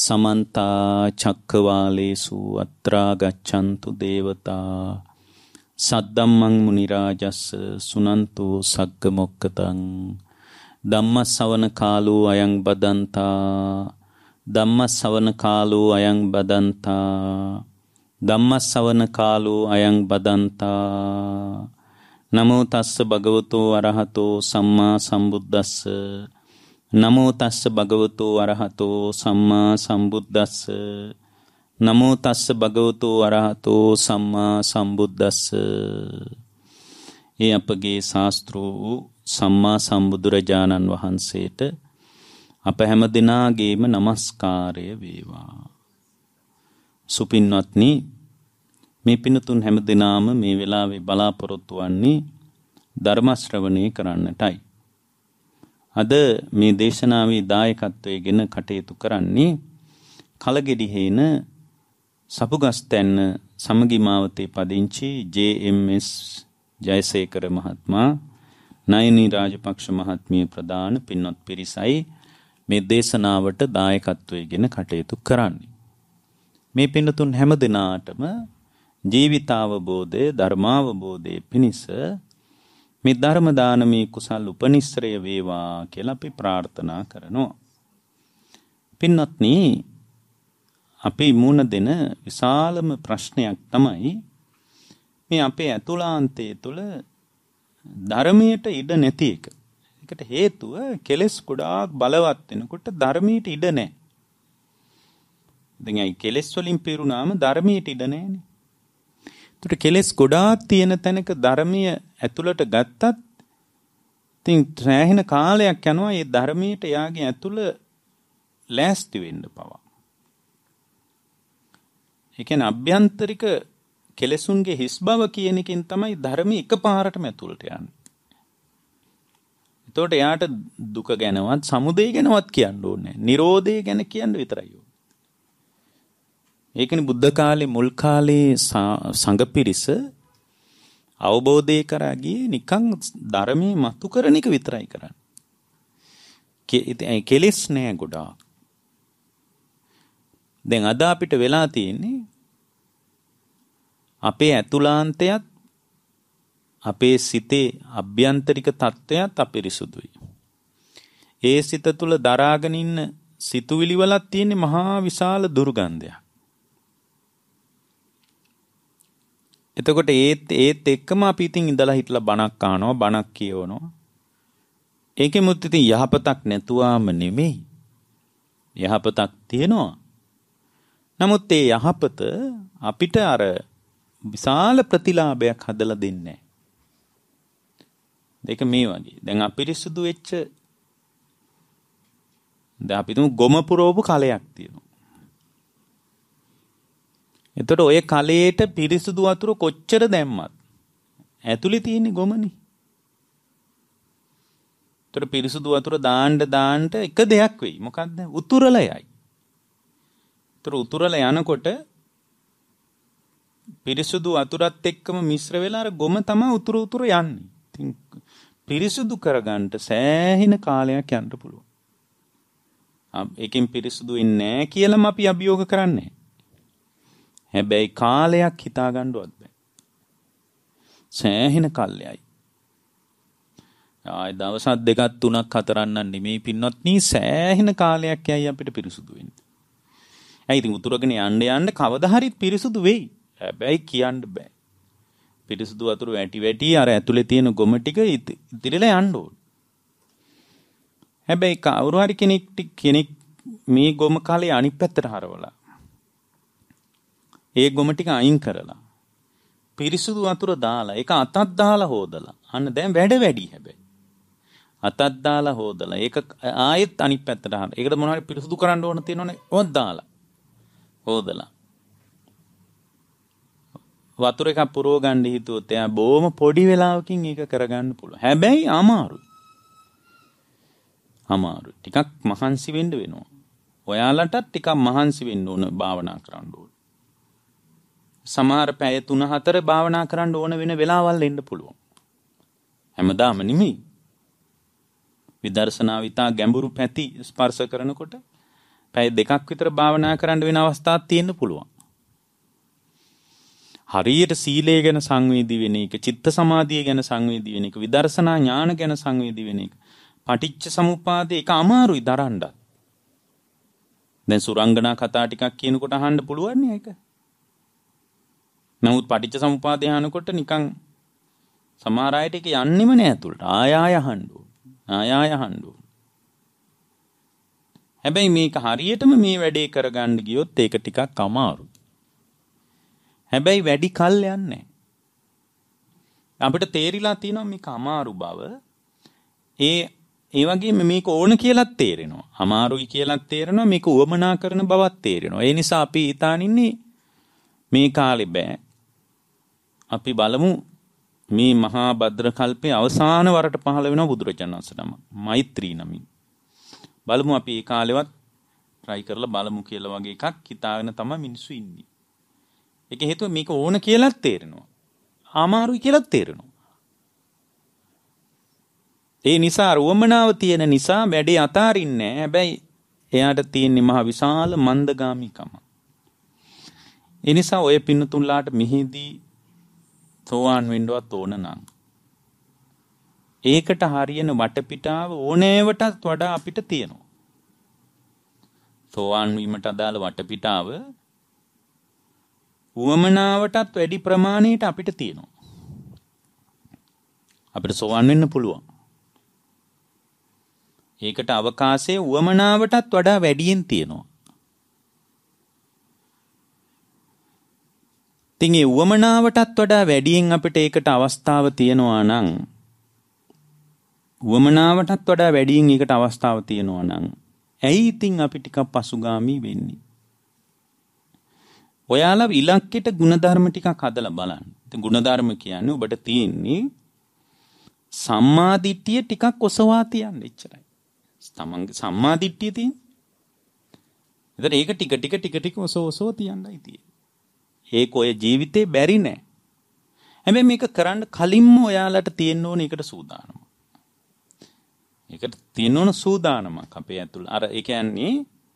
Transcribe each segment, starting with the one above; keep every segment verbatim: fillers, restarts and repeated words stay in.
समन्ता चक्रवालेषु अत्रा गच्छन्तु देवता सद्धम्मं मुनिराजस्य सुनन्तु सग्गमोक्खदं ධම්මස්සවන කාලෝ අයං බදන්තා ධම්මස්සවන කාලෝ අයං බදන්තා ධම්මස්සවන කාලෝ අයං බදන්තා නමෝ තස්ස භගවතෝ අරහතෝ සම්මා සම්බුද්දස්ස නමෝ තස්ස භගවතෝ අරහතෝ සම්මා සම්බුද්දස්ස නමෝ තස්ස භගවතෝ අරහතෝ සම්මා සම්බුද්දස්ස. ඒ අපගේ ශාස්ත්‍රෝ සම්මා සම්බුදුරජාණන් වහන්සේට අප හැම දිනාගේම নমස්කාරය වේවා. සුපින්වත්නි, මේ පින්තුන් හැම දිනාම මේ වෙලාවේ බලාපොරොත්තු වන්නේ ධර්ම ශ්‍රවණය කරන්නටයි. අද මේ දේශනාවේ දායකත්වයෙන් කටයුතු කරන්නේ කලගෙඩි හේන සපුගස්තැන්න සමගි මාවතේ පදිංචි ජේ එම් එස් ජයසේකර මහත්මයා, නයනී රාජපක්ෂ මහත්මිය ප්‍රදාන පින්වත් පිරිසයි මේ දේශනාවට දායකත්වයෙන් කටයුතු කරන්නේ. මේ පින්තුන් හැම දිනාටම ජීවිතාවබෝධය ධර්මාවබෝධය පිණිස මේ ධර්ම දානමේ කුසල් උපනිශ්‍රය වේවා කියලා අපි ප්‍රාර්ථනා කරනවා. පින්වත්නි, අපි මුණ දෙන විශාලම ප්‍රශ්නයක් තමයි මේ අපේ ඇතුළාන්තයේ තුල ධර්මයට ඉඩ නැති එක. ඒකට හේතුව කෙලෙස් ගොඩාක් බලවත් වෙනකොට ධර්මයට ඉඩ නැහැ. දැන් ඒ කෙලෙස් වලින් පිරුණාම ධර්මයට ඉඩ නැහැනේ. ඒකට කෙලෙස් ගොඩාක් තියෙන තැනක ධර්මීය ඇතුළට ගත්තත් ඉතින් සෑහෙන කාලයක් යනවා මේ ධර්මයට යාගේ ඇතුළ ලෑස්ති වෙන්න පවා. ඒ කියන්නේ අභ්‍යන්තරික කෙලෙසුන්ගේ හිස් බව කියන එකෙන් තමයි ධර්මයේ එකපාරටම ඇතුළට යන්නේ. එතකොට එයාට දුක ගැනවත් සමුදය ගැනවත් කියන්න ඕනේ නැහැ. නිරෝධය ගැන කියන්න විතරයි ඕනේ. ඒකනේ බුද්ධ කාලේ මුල් කාලේ සංඝ පිරිස අවබෝධය කරා ගියේ නිකන් ධර්මයේ මතු කරන එක විතරයි කරන්නේ. කෙලෙස් නෑ ගොඩාක්. දැන් අද අපිට වෙලා තියෙන්නේ අපේ ඇතුළාන්තයත් අපේ සිතේ අභ්‍යන්තරික තත්ත්වයත් අපිරිසුදුයි. ඒ සිත තුළ දරාගෙන ඉන්න සිතුවිලි වලක් තියෙන මහා විශාල දුර්ගන්ධයක්. එතකොට ඒත් ඒත් එක්කම අපි ඉතින් ඉඳලා හිටලා බණක් අහනවා, බණක් කියවනවා. ඒකෙමුත් ඉතින් යහපතක් නැතුවාම නෙමෙයි. යහපතක් තියෙනවා. නමුත් ඒ යහපත අපිට අර විශාල ප්‍රතිලාභයක් හදලා දෙන්නේ නැහැ. දෙක මේ වගේ. දැන් අපිරිසුදු වෙච්ච දැන් අපි තුමු ගොම පුරවපු කලයක් තියෙනවා. එතකොට ඔය කලයට පිරිසුදු වතුර කොච්චර දැම්මත් ඇතුලේ තියෙන ගොමනේ. එතකොට පිරිසුදු වතුර දාන්න දාන්න එක දෙයක් වෙයි. මොකද්ද? උතුරලා යයි. එතකොට උතුරලා යනකොට පිරිසුදු වතුරත් එක්කම මිශ්‍ර වෙලා අර ගොම තමයි උතුර උතුර යන්නේ. ඉතින් පිරිසුදු කරගන්න සෑහෙන කාලයක් යන්න පුළුවන්. ඒකෙන් පිරිසුදු වෙන්නේ නැහැ කියලාම අපි අභියෝග කරන්නේ. හැබැයි කාලයක් හිතා ගන්නවත් බෑ. සෑහෙන කල්යයි. ආයි දවස් දෙකක් තුනක් හතරක් නෙමෙයි පින්වත්නි, සෑහෙන කාලයක් යයි අපිට පිරිසුදු වෙන්න. ඇයි ඉතින් උතුරගෙන යන්න යන්න කවදා හරි පිරිසුදු වෙයි. හැබැයි කියන්න බෑ. පිරිසුදු වතුර වැටි වැටි අර ඇතුලේ තියෙන ගොම ටික ඉතිරිලා යන්න ඕන. හැබැයි කවුරු හරි කෙනෙක් කෙනෙක් මේ ගොම කාලේ අනිත් පැත්තට හරවලා ඒ ගොම ටික අයින් කරලා පිරිසුදු වතුර දාලා ඒක අතක් දාලා හොදලා අන්න දැන් වැඩ වැඩි. හැබැයි අතක් දාලා හොදලා ඒක ආයෙත් අනිත් පැත්තට හරන. ඒකට මොනවද පිරිසුදු කරන්න ඕන තියෙනවනේ. ඔත් දාලා හොදලා වතුර එකක් පුරව ගන්න හිතුවොත් එයා බොහොම පොඩි වෙලාවකින් ඒක කරගන්න පුළුවන්. හැබැයි අමාරුයි. අමාරුයි. ටිකක් මහන්සි වෙන්න වෙනවා. ඔයාලටත් ටිකක් මහන්සි වෙන්න ඕන භාවනා කරන්න ඕන. සමහර පැය තුන හතර භාවනා කරන්න ඕන වෙන වෙලාවල් එන්න පුළුවන්. හැමදාම නෙමෙයි. විදර්ශනා විතා ගැඹුරු පැති ස්පර්ශ කරනකොට පැය දෙකක් විතර භාවනා කරන්න වෙන අවස්ථාවක් තියෙන්න පුළුවන්. හරියට සීලය ගැන සංවේදී වෙන එක, චිත්ත සමාධිය ගැන සංවේදී වෙන එක, විදර්ශනා ඥාන ගැන සංවේදී වෙන එක, පටිච්ච සමුප්පාදේ ඒක අමාරුයි දරන්න. දැන් සුරංගනා කතා ටිකක් කියනකොට අහන්න පුළුවන් නේ ඒක. නමුත් පටිච්ච සමුප්පාදේ අහනකොට නිකන් සමහර අයට ඒක යන්නෙම නෑ ඇතුළට. ආය ආය අහන්න ඕන. ආය ආය අහන්න ඕන. හැබැයි මේක හරියටම මේ වැඩේ කරගන්න ගියොත් ඒක ටිකක් අමාරුයි. හැබැයි වැඩි කල් යන්නේ අපිට තේරිලා තියෙනවා මේක අමාරු බව. ඒ ඒ වගේම මේක ඕන කියලාත් තේරෙනවා. අමාරුයි කියලාත් තේරෙනවා. මේක උවමනා කරන බවත් තේරෙනවා. ඒ නිසා අපි හිතාන ඉන්නේ මේ කාලේ බෑ. අපි බලමු මේ මහා භද්‍ර කල්පේ අවසාන වරට පහළ වෙන බුදුරජාණන් වහන්සේ නම මෛත්‍රී නමින්. බලමු අපි ඒ කාලෙවත් try කරලා බලමු කියලා වගේ එකක් හිතාගෙන තමයි මිනිස්සු ඉන්නේ. ඒක හේතුව මේක ඕන කියලාත් තේරෙනවා. අමාරුයි කියලාත් තේරෙනවා. ඒ නිසා රුවමනාව තියෙන නිසා වැඩේ අතාරින්නේ නැහැ. හැබැයි එයාට තියෙන මහ විශාල මන්දගාමීකම. ඒ නිසා ඔය පින්නතුන්ලාට මෙහිදී සෝවාන් වෙන්නවත් ඕන නම් ඒකට හරියන වටපිටාව ඕනෑවටත් වඩා අපිට තියෙනවා. සෝවාන් වීමට අදාළ වටපිටාව උවමනාවටත් වැඩි ප්‍රමාණයට අපිට තියෙනවා. අපිට සෝවාන් වෙන්න පුළුවන්. ඒකට අවකාශය උවමනාවටත් වඩා වැඩියෙන් තියෙනවා. ඉතින් ඒ උවමනාවටත් වඩා වැඩියෙන් අපිට ඒකට අවස්ථාව තියෙනවා නම් උවමනාවටත් වඩා වැඩියෙන් ඒකට අවස්ථාව තියෙනවා නම් ඇයි ඉතින් අපි ටිකක් පසුගාමී වෙන්නේ? ඔයාලා ඉලක්කයට ಗುಣධර්ම ටිකක් හදලා බලන්න. ඉතින් ಗುಣධර්ම කියන්නේ ඔබට තියෙන්නේ සම්මා දිට්ඨිය ටිකක් ඔසවා තියන්න එච්චරයි. තමන්ගේ සම්මා දිට්ඨිය තියෙන. ඒතර ඒක ටික ටික ටික ටික ඔසව ඔසව තියන්නයි තියෙන්නේ. ඒක ඔය ජීවිතේ බැරි නෑ. හැබැයි මේක කරන්න කලින්ම ඔයාලට තියෙන්න ඕනේ ඒකට සූදානම. ඒකට තියෙන්න ඕන සූදානමක් අපේ ඇතුළ. අර ඒ කියන්නේ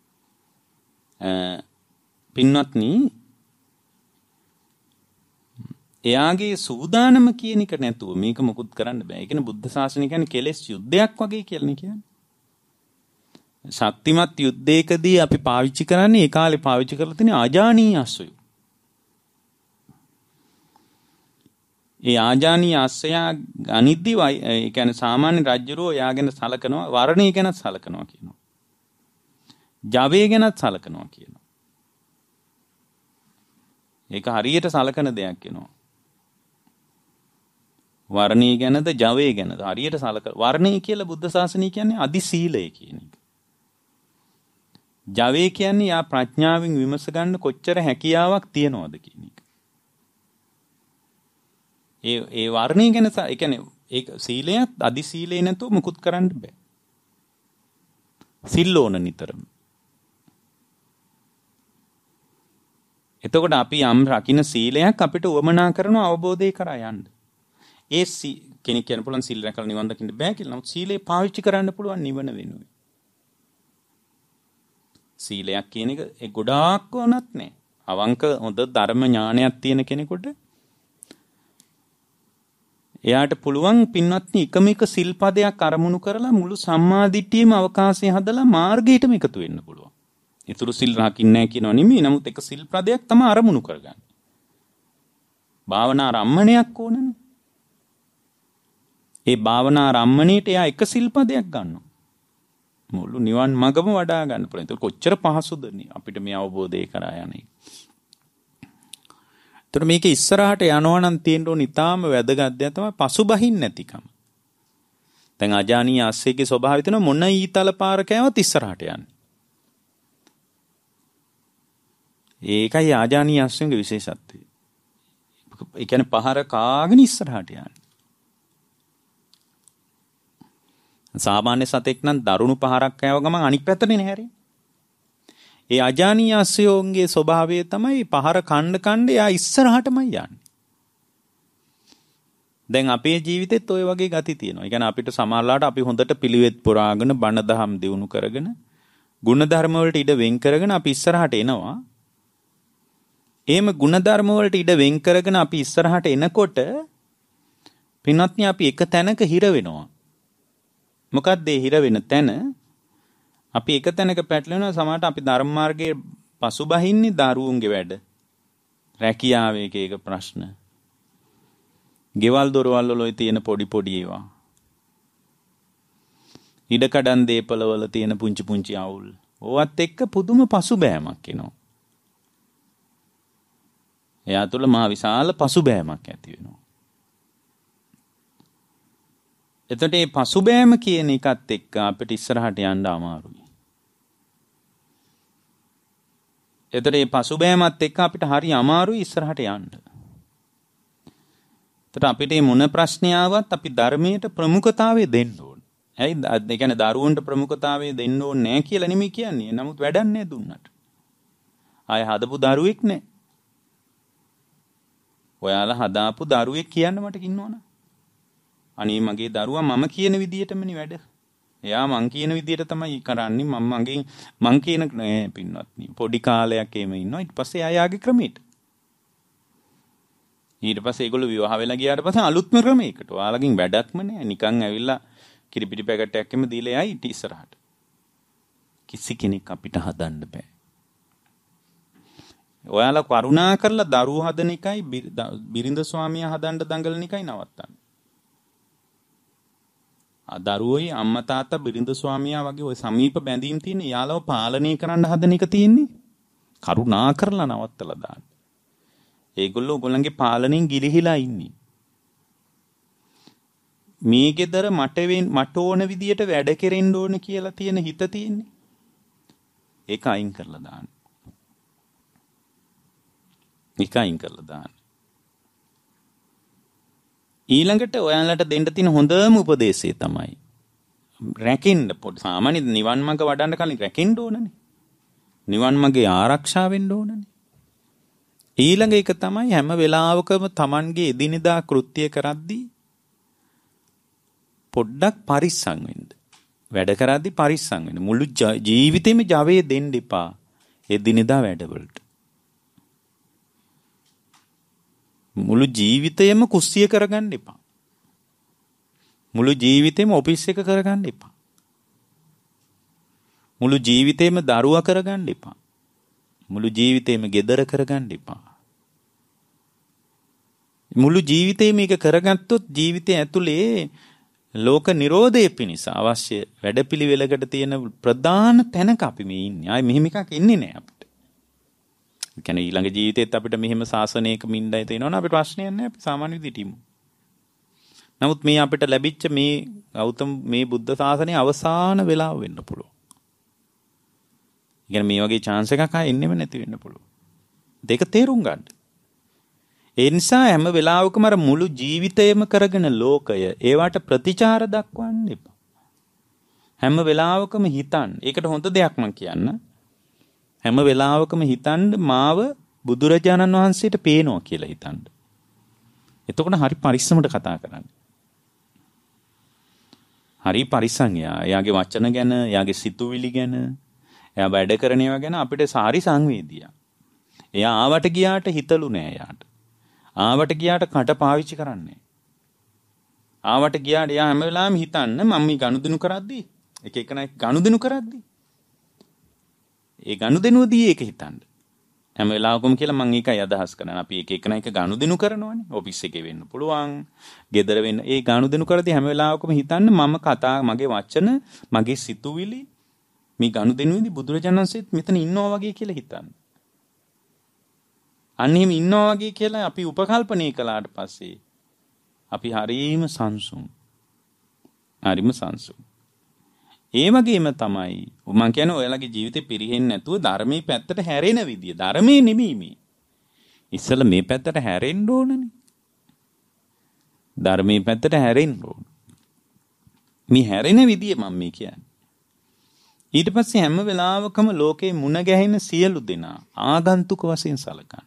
පින්වත්නි එයාගේ සූදානම කියන එක නැතුව මේක මොකුත් කරන්න බෑ. ඒ කියන්නේ බුද්ධ ශාසනය කියන්නේ කෙලෙස් යුද්ධයක් වගේ කියලානේ කියන්නේ. ශක්තිමත් යුද්ධයකදී අපි පාවිච්චි කරන්නේ ඒ කාලේ පාවිච්චි කරලා තියෙන ආජානීය අස්සය. ඒ ආජානීය අස්සය අනිද්දි ඒ කියන්නේ සාමාන්‍ය රජුරෝ එයාගෙන සලකනවා, වර්ණය ගැනත් සලකනවා කියනවා. ජවය ගැනත් සලකනවා කියනවා. ඒක හරියට සලකන දෙයක් වෙනවා. වර්ණය ගැනද ජවය ගැනද හරියට සලක. වර්ණය කියලා බුද්ධ ශාසනය කියන්නේ අදි සීලය කියන එක. ජවය කියන්නේ යා ප්‍රඥාවෙන් විමස ගන්න කොච්චර හැකියාවක් තියනවද කියන එක. ඒ ඒ වර්ණය ගැන ඒ කියන්නේ ඒක සීලයත් අදි සීලේ නැතුව මුකුත් කරන්න බෑ. සිල් ඕන නිතරම. එතකොට අපි යම් රකින්න සීලයක් අපිට උවමනා කරන අවබෝධය කරා යන්න. ඒ කෙනෙක් කියන පුළුවන් සීල රැකලා නිවන් දකින්න බෑ කියලා. නමුත් සීලේ පාවිච්චි කරන්න පුළුවන් නිවන වෙනුවෙන්. සීලයක් කියන එක ඒ ගොඩාක් වුණත් නෑ. අවංක හොඳ ධර්ම ඥානයක් තියෙන කෙනෙකුට එයාට පුළුවන් පින්වත්නි එකම එක සිල්පදයක් අරමුණු කරලා මුළු සම්මාදිට්ඨියම අවකාශය හදලා මාර්ගයටම එකතු වෙන්න පුළුවන්. ඊතුරු සිල් රකින්නේ නැහැ කියනවා නෙමෙයි. නමුත් එක සිල්පදයක් තමයි අරමුණු කරගන්න. භාවනා රම්මණයක් ඕනනේ. ඒ භාවනා රම්මණයට එයා එක සිල්පදයක් ගන්නවා. මුළු නිවන් මගම වඩා ගන්න පුළුවන්. ඒක කොච්චර පහසුද නේ අපිට මේ අවබෝධය කරා යන්නේ. ඒතර මේක ඉස්සරහට යනවා නම් තියෙන්න ඕන ඊටාම වැදගත් දෙයක් තමයි පසුබහින් නැතිකම. දැන් අජානීය ආස්සේගේ ස්වභාවය තියෙන මොන ඊතල පාර කෑවත් ඉස්සරහට යන්නේ. ඒකයි ආජානීය ආස්සේගේ විශේෂත්වය. ඒ කියන්නේ පහර කාගෙන ඉස්සරහට යන්නේ. සාමාන්‍ය සතෙක් නම් දරුණු පහරක් කෑව ගමන් අනික් පැත්තටනේ හැරෙන්නේ. ඒ අජානීය ආස්සයෝන්ගේ ස්වභාවය තමයි පහර කණ්ඩ කණ්ඩ යා ඉස්සරහටමයි යන්නේ. දැන් අපේ ජීවිතෙත් ওই වගේ ගති තියෙනවා. ඒ කියන්නේ අපිට සමහරලාට අපි හොඳට පිළිවෙත් පුරාගෙන බණ දහම් දියුණු කරගෙන ಗುಣධර්ම වලට ඉඩ වෙන් කරගෙන අපි ඉස්සරහට එනවා. එහෙම ಗುಣධර්ම වලට ඉඩ වෙන් කරගෙන අපි ඉස්සරහට එනකොට පින්වත්නි අපි එක තැනක හිර වෙනවා. මොකක්ද ඒ හිර වෙන තැන? අපි එක තැනක පැටලෙනවා. සමහරට අපි ධර්ම මාර්ගයේ පසුබහින්නේ දරුවුන්ගේ වැඩ. රැකියාවේ එක එක ප්‍රශ්න. ගෙවල් දොරවල් වල තියෙන පොඩි පොඩි ඒවා. ඉඩකඩම් දීපල වල තියෙන පුංචි පුංචි අවුල්. ඕවත් එක්ක පුදුම පසුබෑමක් එනවා. එයා තුළ මහ විශාල පසුබෑමක් ඇති වෙනවා. එතකොට මේ පසුබෑම කියන එකත් එක්ක අපිට ඉස්සරහට යන්න අමාරුයි. එතකොට මේ පසුබෑමත් එක්ක අපිට හරි අමාරුයි ඉස්සරහට යන්න. එතකොට අපිට මේ මොන ප්‍රශ්නියාවත් අපි ධර්මයට ප්‍රමුඛතාවය දෙන්න ඕන. ඇයි ඒ කියන්නේ දරුවන්ට ප්‍රමුඛතාවය දෙන්න ඕනේ නැහැ කියලා නෙමෙයි කියන්නේ. නමුත් වැඩක් නැහැ දුන්නට. ආය හදපු දරුවෙක් නැහැ. ඔයාලා හදාපු දරුවෙක් කියන්න මට කින්නවනේ. අනේ මගේ දරුවා මම කියන විදියටමනේ වැඩ. එයා මං කියන විදියට තමයි කරන්නේ. මම මගේ මං කියන නෑ පින්වත්නි. පොඩි කාලයක් එහෙම ඉන්නවා. ඊට පස්සේ ආයාගේ ක්‍රමයට. ඊට පස්සේ ඒගොල්ලෝ විවාහ වෙලා ගියාට පස්සේ අලුත්ම ක්‍රමයකට. ඔයාලගෙන් වැඩක්ම නෑ. නිකන් ඇවිල්ලා කිරිපිටි පැකට් එකක්ම දීලා යයි ඊට ඉස්සරහට. කිසි කෙනෙක් අපිට හදන්න බෑ. ඔයාලා කරුණා කරලා දරුවෝ හදන එකයි බිරිඳ ස්වාමියා හදන්න දඟලන එකයි නවත්තන්න. ආ දරුවෝයි අම්මා තාත්තා බිරිඳ ස්වාමියා වගේ ওই සමීප බැඳීම් තියෙන යාළව පාලනය කරන්න හදන එක තියෙන්නේ. කරුණා කරලා නවත්තලා දාන්න. ඒගොල්ලෝ ඔයගොල්ලන්ගේ පාලනයෙන් ගිලිහිලා ඉන්නේ. මේ ගෙදර මට මට ඕන විදියට වැඩ කෙරෙන්න ඕන කියලා තියෙන හිත තියෙන්නේ. ඒක අයින් කරලා දාන්න. ඒක අයින් කරලා දාන්න. ඊළඟට ඔයාලට දෙන්න තියෙන හොඳම උපදේශය තමයි රැකෙන්න. පොඩි සාමාන්‍ය නිවන් මඟ වඩන්න කලින් රැකෙන්න ඕනනේ. නිවන් මඟේ ආරක්ෂා වෙන්න ඕනනේ. ඊළඟ එක තමයි හැම වෙලාවකම Tamanගේ එදිනෙදා කෘත්‍ය කරද්දී පොඩ්ඩක් පරිස්සම් වෙන්න. වැඩ කරද්දී පරිස්සම් වෙන්න. මුළු ජීවිතේම ජවයේ දෙන්න එපා එදිනෙදා වැඩවලට. මුළු ජීවිතයම කුස්සිය කරගන්න එපා. මුළු ජීවිතේම ඔෆිස් එක කරගන්න එපා. මුළු ජීවිතේම දරුවා කරගන්න එපා. මුළු ජීවිතේම ගෙදර කරගන්න එපා. මුළු ජීවිතේම මේක කරගත්තොත් ජීවිතය ඇතුලේ ලෝක නිරෝධය පිණිස අවශ්‍ය වැඩපිළිවෙලකට තියෙන ප්‍රධාන තැනක අපි මේ ඉන්නේ. ආයි මෙහෙම එකක් ඉන්නේ නෑ අපිට. ඒ කියන්නේ ඊළඟ ජීවිතේත් අපිට මෙහෙම සාසනයක මින්ඩයි තේනවනේ අපිට ප්‍රශ්නයක් නෑ. අපි සාමාන්‍ය විදිහට ඉමු. නමුත් මේ අපිට ලැබිච්ච මේ ගෞතම මේ බුද්ධ ශාසනයේ අවසාන වෙලාව වෙන්න පුළුවන්. ඒ කියන්නේ මේ වගේ chance එකක් ආයෙ එන්නෙම නැති වෙන්න පුළුවන්. දෙක තේරුම් ගන්න. ඒ නිසා හැම වෙලාවකම අර මුළු ජීවිතයම කරගෙන ලෝකය ඒවට ප්‍රතිචාර දක්වන්න එපා. හැම වෙලාවකම හිතන්න. ඒකට හොඳ දෙයක් මම කියන්න. හැම වෙලාවකම හිතන්න මාව බුදුරජාණන් වහන්සේට පේනවා කියලා හිතන්න. එතකොට හරි පරිස්සමට කතා කරන්න. හරි පරිස්සම් යා. එයාගේ වචන ගැන, එයාගේ සිතුවිලි ගැන, එයා වැඩ කරන ඒවා ගැන අපිට සාරි සංවේදීය. එයා ආවට ගියාට හිතලු නෑ එයාට. ආවට ගියාට කට පාවිච්චි කරන්නේ. ආවට ගියාට එයා හැම වෙලාවෙම හිතන්න මම මේ ගනුදෙනු කරද්දී එක එක නයි ගනුදෙනු කරද්දී ඒ ගනුදෙනුවදී ඒක හිතන්න. හැම වෙලාවකම කියලා මම ඒකයි අදහස් කරන්නේ. අපි එක එක නයික ගනුදෙනු කරනවානේ. ඔෆිස් එකේ වෙන්න පුළුවන්, ගෙදර වෙන්න. ඒ ගනුදෙනු කරද්දී හැම වෙලාවකම හිතන්න මම කතා මගේ වචන, මගේ සිතුවිලි මේ ගනුදෙනුවේදී බුදුරජාණන් වහන්සේත් මෙතන ඉන්නවා වගේ කියලා හිතන්න. අන්න එහෙම ඉන්නවා වගේ කියලා අපි උපකල්පනය කළාට පස්සේ අපි හරීම සංසුන්. හරීම සංසුන්. ඒ වගේම තමයි මම කියන්නේ ඔයාලගේ ජීවිතේ පිරෙහෙන්නේ නැතුව ධර්මයේ පැත්තට හැරෙන විදිය. ධර්මයේ නෙමෙයි මේ. ඉස්සෙල්ලා මේ පැත්තට හැරෙන්න ඕනනේ. ධර්මයේ පැත්තට හැරෙන්න ඕන. මේ හැරෙන විදිය මම මේ කියන්නේ. ඊට පස්සේ හැම වෙලාවකම ලෝකේ මුණ ගැහෙන සියලු දෙනා ආගන්තුක වශයෙන් සලකන්න.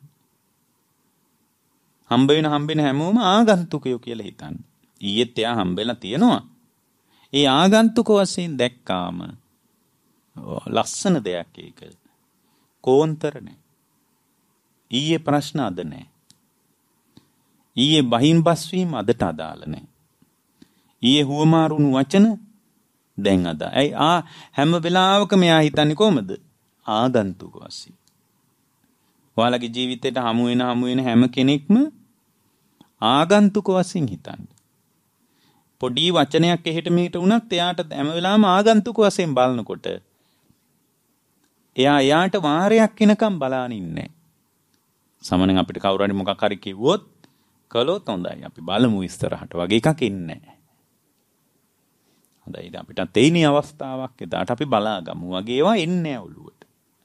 හම්බ වෙන හම්බ වෙන හැමෝම ආගන්තුකයෝ කියලා හිතන්න. ඊයේත් එයා හම්බෙලා තියෙනවා. ඒ ආගන්තුක වශයෙන් දැක්කාම ලස්සන දෙයක් ඒක. කෝන්තර නැහැ. ඊයේ ප්‍රශ්න අද නැහැ. ඊයේ බහින් බස් වීම අදට අදාළ නැහැ. ඊයේ හුවමාරුණු වචන දැන් අද. ඇයි ආ හැම වෙලාවකම එයා හිතන්නේ කොහමද? ආගන්තුක වශයෙන්. ඔයාලගේ ජීවිතේට හමු වෙන හමු වෙන හැම කෙනෙක්ම ආගන්තුක වශයෙන් හිතන්නේ. පොඩි වචනයක් එහෙට මෙහෙට වුණත් එයාට හැම වෙලාවෙම ආගන්තුක වශයෙන් බලනකොට එයා එයාට වාරයක් වෙනකම් බලාන ඉන්නේ. සමහරෙන් අපිට කවුරු හරි මොකක් හරි කිව්වොත් කළොත් හොඳයි අපි බලමු ඉස්සරහට වගේ එකක් ඉන්නේ නැහැ. හොඳයි අපිට තේිනී අවස්ථාවක් එදාට අපි බලාගමු වගේ ඒවා එන්නේ නැහැ ඔළුවට.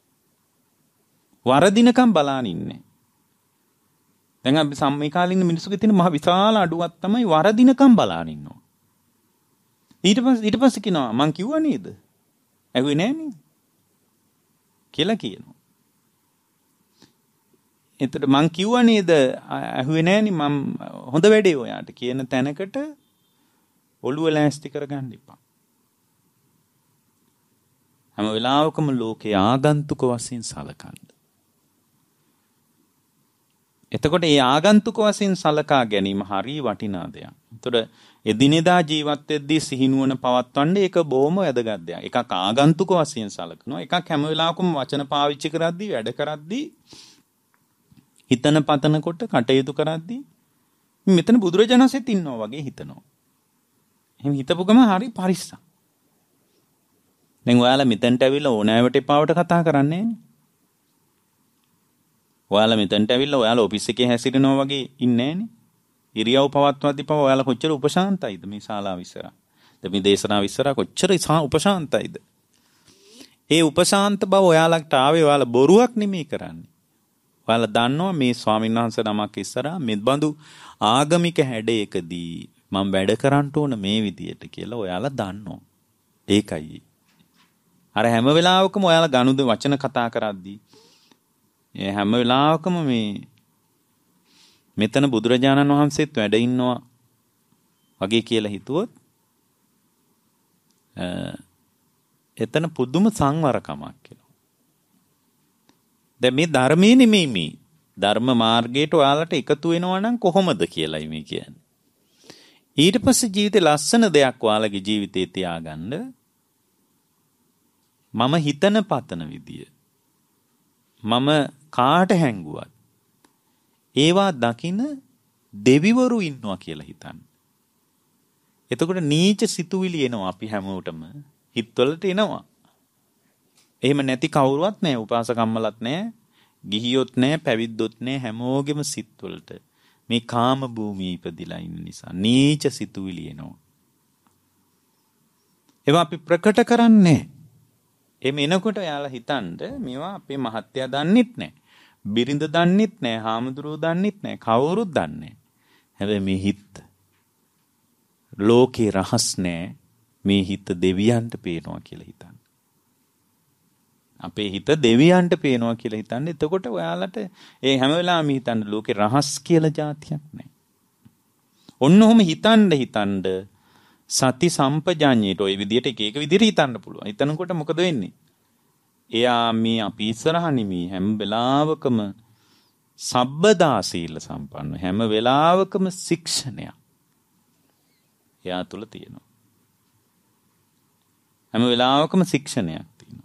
වරදිනකම් බලාන ඉන්නේ. දැන් අපි සම්මේ කාලේ ඉන්න මිනිස්සුගේ තියෙන මහ විශාල අඩුවක් තමයි වරදිනකම් බලාන ඉන්නවා. ඊට පස්සේ ඊට පස්සේ කියනවා මං කිව්වා නේද? ඇහුවේ නෑ නේද? කියලා කියනවා. එතකොට මං කිව්වා නේද? ඇහුවේ නෑනේ මම හොඳ වැඩේ ඔයාට කියන තැනකට ඔළුව ලෑස්ති කරගන්න එපා. හැම වෙලාවකම ලෝකේ ආගන්තුක වශයෙන් සලකන්න. එතකොට මේ ආගන්තුක වශයෙන් සලකා ගැනීම හරිය වටිනා දෙයක්. එතකොට එදිනෙදා ජීවත් වෙද්දී සිහිනුවන පවත්වන්න ඒක බොහොම වැදගත් දෙයක්. එකක් ආගන්තුක වශයෙන් සලකනවා. එකක් හැම වෙලාවකම වචන පාවිච්චි කරද්දී වැඩ කරද්දී හිතන පතන කොට කටයුතු කරද්දී මෙතන බුදුරජාණන්සෙත් ඉන්නවා වගේ හිතනවා. එහෙනම් හිතපු ගම හරි පරිස්සම්. දැන් ඔයාලා මෙතනට ඇවිල්ලා ඕනෑවට එපාවට කතා කරන්නේ නෑනේ. ඔයාලා මෙතනට ඇවිල්ලා ඔයාලා ඔෆිස් එකේ හැසිරෙනවා වගේ ඉන්නේ නෑනේ. ඉරියව් පවත්වද්දී පව ඔයාලා කොච්චර උපශාන්තයිද මේ ශාලාව ඉස්සරහා. දැන් මේ දේශනාව ඉස්සරහා කොච්චර උපශාන්තයිද. ඒ උපශාන්ත බව ඔයාලට ආවේ ඔයාලා බොරුවක් නෙමෙයි කරන්නේ. ඔයාලා දන්නවා මේ ස්වාමීන් වහන්සේ නමක් ඉස්සරහා මෙබඳු ආගමික හැඩයකදී මම වැඩ කරන්න ඕන මේ විදියට කියලා ඔයාලා දන්නවා. ඒකයි. අර හැම වෙලාවකම ඔයාලා ගනුද වචන කතා කරද්දී ඒ හැම වෙලාවකම මේ මෙතන බුදුරජාණන් වහන්සේත් වැඩ ඉන්නවා වගේ කියලා හිතුවොත් එතන පුදුම සංවරකමක් කියලා. දැන් මේ ධර්මයේ නෙමෙයි මේ ධර්ම මාර්ගයට ඔයාලට එකතු වෙනවා නම් කොහොමද කියලායි මේ කියන්නේ. ඊට පස්සේ ජීවිතේ ලස්සන දෙයක් ඔයාලගේ ජීවිතේ තියාගන්න මම හිතන පතන විදිය මම කාට හැංගුවත් ඒවා දකින දෙවිවරු ඉන්නවා කියලා හිතන්න. එතකොට නීච සිතුවිලි එනවා අපි හැමෝටම හිතවලට එනවා. එහෙම නැති කවුරුවත් නැහැ. උපාසකම්මලත් නැහැ. ගිහියොත් නැහැ. පැවිද්දොත් නැහැ. හැමෝගෙම සිත්වලට මේ කාම භූමියේ ඉපදිලා ඉන්න නිසා නීච සිතුවිලි එනවා. ඒවා අපි ප්‍රකට කරන්නේ. එමෙ එනකොට යාලා හිතන්න මේවා අපේ මහත්තයා දන්නෙත් නැහැ. බිරිඳ දන්නෙත් නැහැ. හාමුදුරුවෝ දන්නෙත් නැහැ. කවුරුත් දන්නේ නැහැ. හැබැයි මේ හිත ලෝකේ රහස් නැහැ. මේ හිත දෙවියන්ට පේනවා කියලා හිතන්න. අපේ හිත දෙවියන්ට පේනවා කියලා හිතන්න. එතකොට ඔයාලට ඒ හැම වෙලාවෙම හිතන්න ලෝකේ රහස් කියලා જાතියක් නැහැ. ඔන්න ඔහොම හිතන්න හිතන්න සති සම්පජාඤ්ඤයට ওই විදිහට එක එක විදිහට හිතන්න පුළුවන්. හිතනකොට මොකද වෙන්නේ? එයා මේ අපි ඉස්සරහ නිමි හැම වෙලාවකම සබ්බදා සීල සම්පන්න හැම වෙලාවකම ශික්ෂණය එයා තුල තියෙනවා. හැම වෙලාවකම ශික්ෂණයක් තියෙනවා.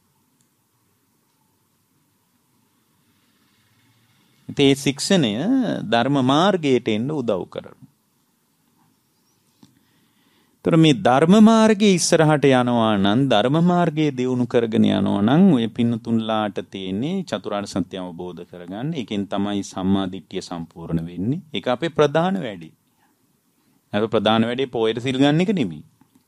ඉතින් ඒ ශික්ෂණය ධර්ම මාර්ගයට එන්න උදව් කරනවා. ඒතර මේ ධර්ම මාර්ගයේ ඉස්සරහට යනවා නම් ධර්ම මාර්ගයේ දියුණු කරගෙන යනවා නම් ඔය පින්නතුන්ලාට තියෙන්නේ චතුරාර්ය සත්‍ය අවබෝධ කරගන්න. ඒකෙන් තමයි සම්මා දිට්ඨිය සම්පූර්ණ වෙන්නේ. ඒක අපේ ප්‍රධාන වැඩේ. අපේ ප්‍රධාන වැඩේ පොයට සිල් ගන්න එක නෙමෙයි.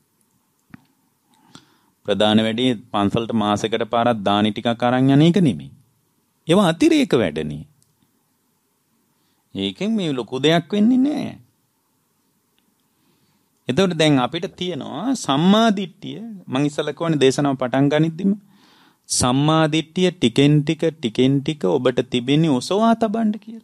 ප්‍රධාන වැඩේ පන්සලට මාසෙකට පාරක් දානි ටිකක් අරන් යන එක නෙමෙයි. ඒවා අතිරේක වැඩනේ. ඒකෙන් මේ ලොකු දෙයක් වෙන්නේ නැහැ. එතකොට දැන් අපිට තියෙනවා සම්මා දිට්ඨිය මම ඉස්සලා කියවනේ දේශනාව පටන් ගනිද්දිම සම්මා දිට්ඨිය ටිකෙන් ටික ටිකෙන් ටික ඔබට තිබෙන්නේ ඔසවා තබන්න කියලා.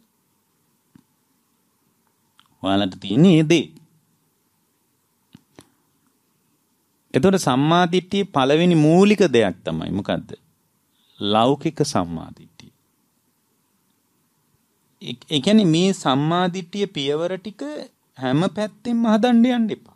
ඔයාලට තියෙන්නේ ඒ දේ. එතකොට සම්මාදිට්ඨිය පළවෙනි මූලික දෙයක් තමයි මොකද්ද? ලෞකික සම්මාදිට්ඨිය. ඒ කියන්නේ මේ සම්මාදිට්ඨිය පියවර ටික හැම පැත්තෙම හදන්න යන්න එපා.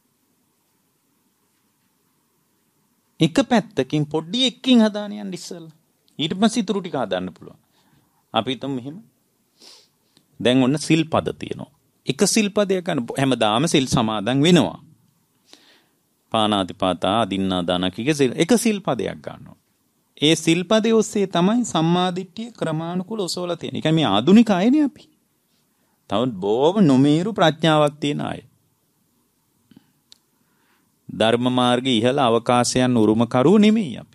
එක පැත්තකින් පොඩි එකකින් හදාන යන්න ඉස්සෙල්ලා. ඊට පස්සේ ඊටු ටික හදන්න පුළුවන්. අපි හිතමු මෙහෙම. දැන් ඔන්න සිල්පද තියෙනවා. එක සිල්පදයක් ගන්න හැමදාම සිල් සමාදන් වෙනවා. පාණාතිපාතා අදින්නා දාන කික එක සිල්පදයක් ගන්නවා. ඒ සිල්පදයේ ඔස්සේ තමයි සම්මාදිට්ඨිය ක්‍රමානුකූලව ඔසවලා තියෙන්නේ. ඒ කියන්නේ මේ ආධුනික අයනේ අපි. තව බොහොම නොමේරු ප්‍රඥාවක් තියෙන අය. ධර්ම මාර්ගයේ ඉහළ අවකාශයන් උරුම කරුව නෙමෙයි අපි.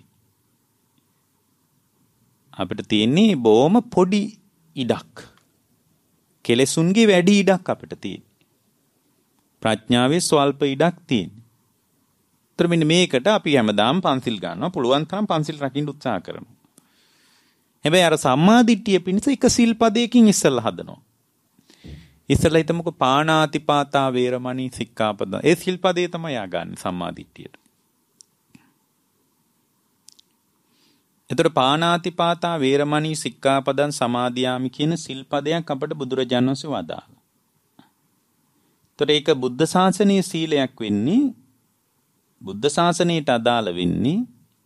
අපිට තියෙන්නේ බොහොම පොඩි ඉඩක්. කෙලෙසුන්ගේ වැඩි ඉඩක් අපිට තියෙන්නේ. ප්‍රඥාවේ ස්වල්ප ඉඩක් තියෙන්නේ. ඒතර මෙන්න මේකට අපි හැමදාම පන්සිල් ගන්නවා. පුළුවන් තරම් පන්සිල් රකින්න උත්සාහ කරනවා. හැබැයි අර සම්මාදිට්ඨිය පිණිස එක සිල්පදයකින් ඉස්සෙල්ලා හදනවා. ඉස්සෙල්ලා හිතමුකෝ පාණාතිපාතා වේරමණී සික්ඛාපද. ඒ සිල්පදේ තමයි යා ගන්න සම්මාදිට්ඨියට. එතකොට පාණාතිපාතා වේරමණී සික්ඛාපදං සමාදියාමි කියන සිල්පදයක් අපට බුදුරජාණන් වහන්සේ වදාළා. එතකොට ඒක බුද්ධ ශාසනීය සීලයක් වෙන්නේ බුද්ධ ශාසනයට අදාළ වෙන්නේ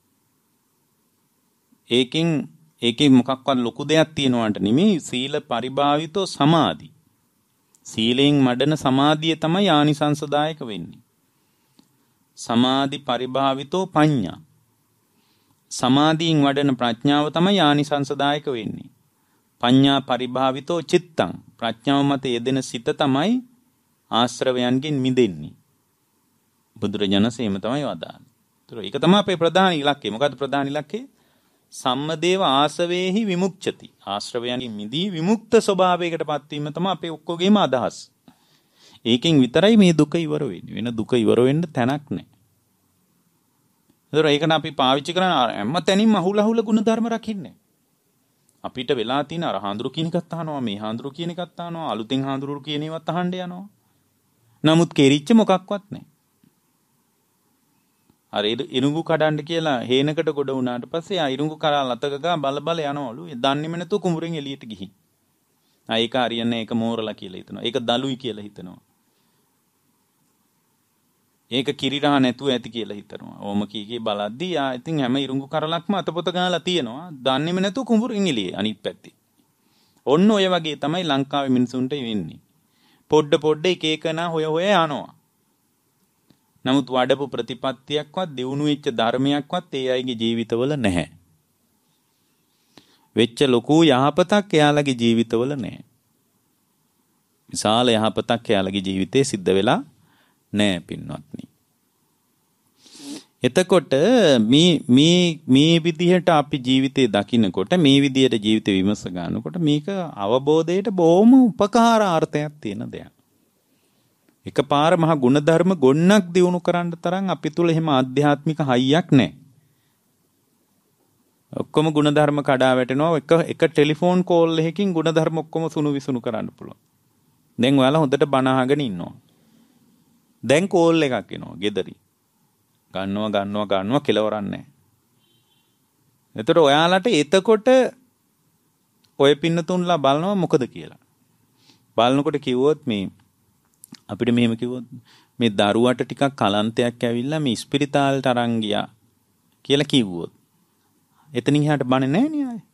ඒකෙන් ඒකේ මොකක්වත් ලොකු දෙයක් තියනවට නෙමෙයි සීල පරිභාවිතෝ සමාධි. සීලෙන් මඩන සමාධිය තමයි ආනිසංසදායක වෙන්නේ. සමාධි පරිභාවිතෝ පඤ්ඤා. සමාධියෙන් වඩන ප්‍රඥාව තමයි ආනිසංසදායක වෙන්නේ. පඤ්ඤා පරිභාවිතෝ චිත්තං. ප්‍රඥාව මත යෙදෙන සිත තමයි ආශ්‍රවයන්ගෙන් මිදෙන්නේ. බුදුරජාණන් සේම තමයි වදාළේ. ඒතර ඒක තමයි අපේ ප්‍රධාන ඉලක්කය. මොකද්ද ප්‍රධාන ඉලක්කය? සම්මදේව ආසවේහි විමුක්ච්ඡති. ආශ්‍රවයන්ගෙන් මිදී විමුක්ත ස්වභාවයකටපත් වීම තමයි අපේ ඔක්කොගේම අදහස්. ඒකෙන් විතරයි මේ දුක ඉවර වෙන්නේ. වෙන දුක ඉවර වෙන්න තැනක් නැහැ. ඒතර ඒකන අපි පාවිච්චි කරන හැම තැනින්ම අහුල අහුල ගුණ ධර්ම රකින්නේ. අපිට වෙලා තියෙන අර හාඳුරු කියන එකත් අහනවා, මේ හාඳුරු කියන එකත් අහනවා, අලුතෙන් හාඳුරු කියන ඒවත් අහන්න යනවා. නමුත් කෙරිච්ච මොකක්වත් නැහැ. අර ඉරුඟු කඩන්න කියලා හේනකට ගොඩ වුණාට පස්සේ ආ ඉරුඟු කරා ලතක ගා බල බල යනවලු. ඒ දන්නේම නැතුව කුඹුරෙන් එළියට ගිහින්. ආ ඒක හරියන්නේ ඒක මෝරලා කියලා හිතනවා. ඒක දලුයි කියලා හිතනවා. ඒක කිරිරහ නැතුව ඇති කියලා හිතනවා. ඕම කී කී බලද්දී ආ ඉතින් හැම ඉරුඟු කරලක්ම අතපොත ගාලා තියෙනවා. දන්නේම නැතුව කුඹුරෙන් එළියේ අනිත් පැත්තේ. ඔන්න ඔය වගේ තමයි ලංකාවේ මිනිසුන්ට වෙන්නේ. පොඩ පොඩ එක එක නා හොය හොය යනවා. නමුත් වඩපු ප්‍රතිපත්තියක්වත් දියුණු වෙච්ච ධර්මයක්වත් ඒ අයගේ ජීවිතවල නැහැ. වෙච්ච ලොකු යහපතක් එයාලගේ ජීවිතවල නැහැ. විශාල යහපතක් එයාලගේ ජීවිතේ සිද්ධ වෙලා නැහැ පින්වත්නි. එතකොට මේ මේ මේ විදිහට අපි ජීවිතේ දකින්නකොට මේ විදිහට ජීවිතේ විමස ගන්නකොට මේක අවබෝධයට බොහොම උපකාරාර්ථයක් තියෙන දෙයක්. එකපාර මහ ගුණධර්ම ගොන්නක් දියුණු කරන්න තරම් අපි තුල එහෙම ආධ්‍යාත්මික හයියක් නැහැ. ඔක්කොම ගුණධර්ම කඩා වැටෙනවා. එක එක ටෙලිෆෝන් කෝල් එකකින් ගුණධර්ම ඔක්කොම සුණු විසුණු කරන්න පුළුවන්. දැන් ඔයාලා හොඳට බණ අහගෙන ඉන්නවා. දැන් කෝල් එකක් එනවා ගෙදරින්. ගන්නවා ගන්නවා ගන්නවා කෙලවරක් නැහැ. එතකොට ඔයාලට එතකොට ඔය පින්නතුන්ලා බලනවා මොකද කියලා. බලනකොට කිව්වොත් මේ අපිට මෙහෙම කිව්වොත් මේ දරුවට ටිකක් කලන්තයක් ඇවිල්ලා මේ ස්පිරිතාලට අරන් ගියා කියලා කිව්වොත් එතනින් එහාට බණ නැහැ නේ ආයේ.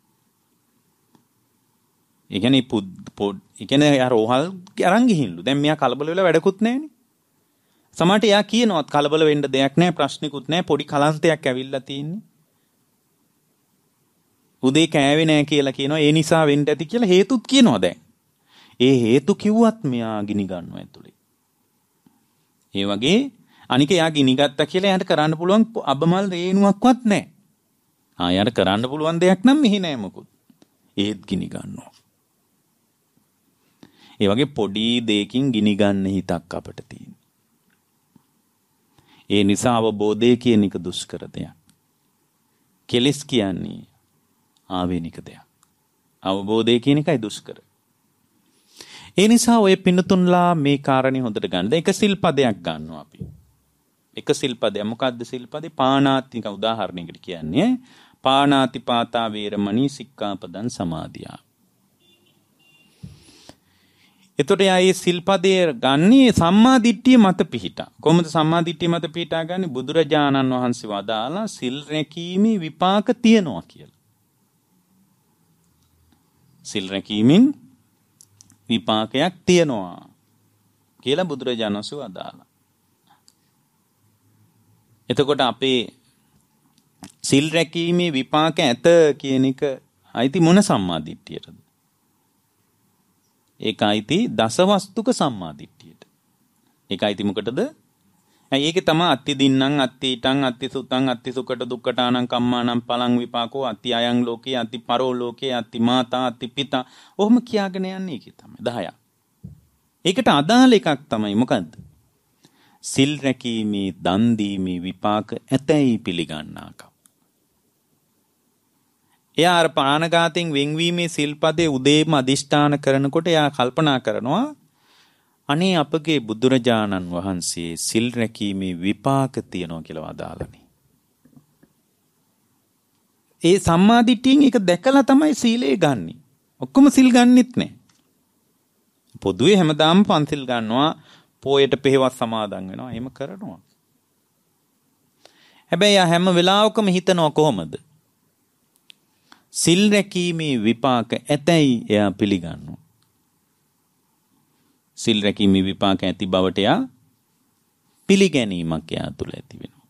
ඒ කියන්නේ පොඩ් ඒ කියන්නේ යාර ඕහල් අරන් ගිහින්ලු. දැන් මෙයා කලබල වෙලා වැඩකුත් නැහනේ. සමහරට එයා කියනවා කලබල වෙන්න දෙයක් නැහැ, ප්‍රශ්නිකුත් නැහැ, පොඩි කලන්තයක් ඇවිල්ලා තියෙන්නේ. උදේ කෑවේ නැහැ කියලා කියනවා. ඒ නිසා වෙන්න ඇති කියලා හේතුත් කියනවා දැන්. ඒ හේතු කිව්වත් මෙයා ගිනි ගන්නවා ඇතුලේ. ඒ වගේ අනික එයා ගිනි ගත්තා කියලා එයාට කරන්න පුළුවන් අබමල් රේණුවක්වත් නැහැ. ආ එයාට කරන්න පුළුවන් දෙයක් නම් මෙහි නැහැ මොකුත්. ඒත් ගිනි ගන්නවා. ඒ වගේ පොඩි දෙයකින් ගිනි ගන්න හිතක් අපිට තියෙනවා. ඒ නිසා අවබෝධය කියන එක දුෂ්කර දෙයක්. කෙලස් කියන්නේ ආවේනික දෙයක්. අවබෝධය කියන එකයි දුෂ්කර. ඒ නිසා ඔය පින්නතුන්ලා මේ කාරණේ හොඳට ගන්න. එක සිල්පදයක් ගන්නවා අපි. එක සිල්පදයක්. මොකද්ද සිල්පදේ? පාණාති නිකන් උදාහරණයකට කියන්නේ පාණාති පාතා වේරමණී සික්ඛාපදං සමාදියා. එතකොට යායේ සිල්පදයේ ගන්නේ සම්මා දිට්ඨිය මත පිහිටා. කොහොමද සම්මා දිට්ඨිය මත පිහිටා ගන්නේ? බුදුරජාණන් වහන්සේ වදාලා සිල් රැකීමේ විපාක තියනවා කියලා. සිල් රැකීමෙන් විපාකයක් තියනවා කියලා බුදුරජාණන් වහන්සේ වදාලා. එතකොට අපේ සිල් රැකීමේ විපාක ඇත කියන එක අයිති මොන සම්මා දිට්ඨියටද? ඒක අයිති දසවස්තුක සම්මා දිට්ඨියට. ඒක අයිති මොකටද? ඒකේ තමයි අත්ති දින්නම් අත්ති ඊටං අත්ති සුතං අත්ති සුකට දුක්කටානං කම්මානං පලං විපාකෝ අත්ති අයං ලෝකේ අත්ති පරෝ ලෝකේ අත්ති මාතා අත්ති පිතා. ඔහොම කියාගෙන යන්නේ ඒකේ තමයි දහයක්. ඒකට අදාළ එකක් තමයි මොකද්ද? සිල් රැකීමේ දන් දීමේ විපාක ඇතැයි පිළිගන්නාකම්. එයා අර ප්‍රාණඝාතයෙන් වෙන්වීමේ සිල්පදේ උදේම අදිෂ්ඨාන කරනකොට එයා කල්පනා කරනවා අනේ අපගේ බුදුරජාණන් වහන්සේ සිල් රැකීමේ විපාක තියනවා කියලා වදාළනේ. ඒ සම්මාදිට්ඨියෙන් ඒක දැකලා තමයි සීලය ගන්නෙ. ඔක්කොම සිල් ගන්නෙත් නෑ. පොදුවේ හැමදාම පන්සිල් ගන්නවා, පොයට පෙහෙවස් සමාදන් වෙනවා, එහෙම කරනවා. හැබැයි හැම වෙලාවකම හිතනවා කොහොමද? සිල් රැකීමේ විපාක ඇතැයි එයා පිළිගන්නවා. සිල් රැකීමේ විපාක ඇති බවට එයා පිළිගැනීමක් එයා තුළ ඇති වෙනවා.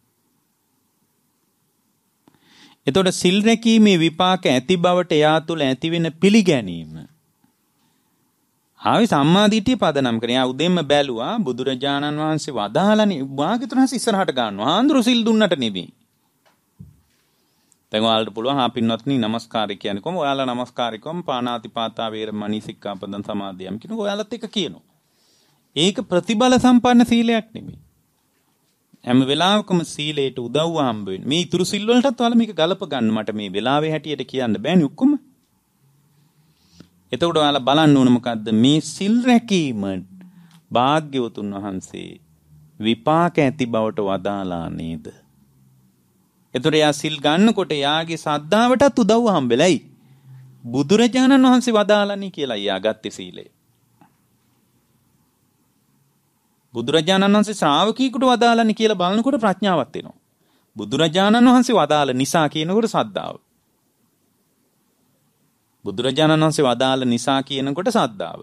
එතකොට සිල් රැකීමේ විපාක ඇති බවට එයා තුළ ඇති වෙන පිළිගැනීම ආවි සම්මාදිටිය පදනම් කරගෙන එයා උදෙන්ම බැලුවා බුදුරජාණන් වහන්සේ වදාළනේ වාග්යතුන්හස ඉස්සරහට ගන්නවා. ආන්දර සිල් දුන්නට නෙවෙයි. දැන් ඔයාලට පුළුවන් ආ පින්වත්නි নমස්කාරය කියන්නේ කොහොම? ඔයාලා নমස්කාරය කොහොම? පාණාති පාතා වේරමණී සික්ඛාපදං සමාදියාම කියනවා. ඔයාලත් එක කියනවා. ඒක ප්‍රතිබල සම්පන්න සීලයක් නෙමෙයි. හැම වෙලාවකම සීලයට උදව්ව හම්බ වෙන්නේ. මේ ඉතුරු සිල් වලටත් ඔයාලා මේක ගලප ගන්න. මට මේ වෙලාවේ හැටියට කියන්න බෑනේ ඔක්කොම. එතකොට ඔයාලා බලන්න ඕන මොකද්ද? මේ සිල් රැකීම භාග්‍යවතුන් වහන්සේ විපාක ඇති බවට වදාලා නේද? එතකොට යා සිල් ගන්නකොට යාගේ සද්ධාවටත් උදව්ව හම්බෙලයි. බුදුරජාණන් වහන්සේ වදාලානේ කියලා යා ගත්තේ සීලය. බුදුරජාණන් වහන්සේ ශ්‍රාවකීකුට වදාලානේ කියලා බලනකොට ප්‍රඥාවක් එනවා. බුදුරජාණන් වහන්සේ වදාළ නිසා කියනකොට සද්ධාව. බුදුරජාණන් වහන්සේ වදාළ නිසා කියනකොට සද්ධාව.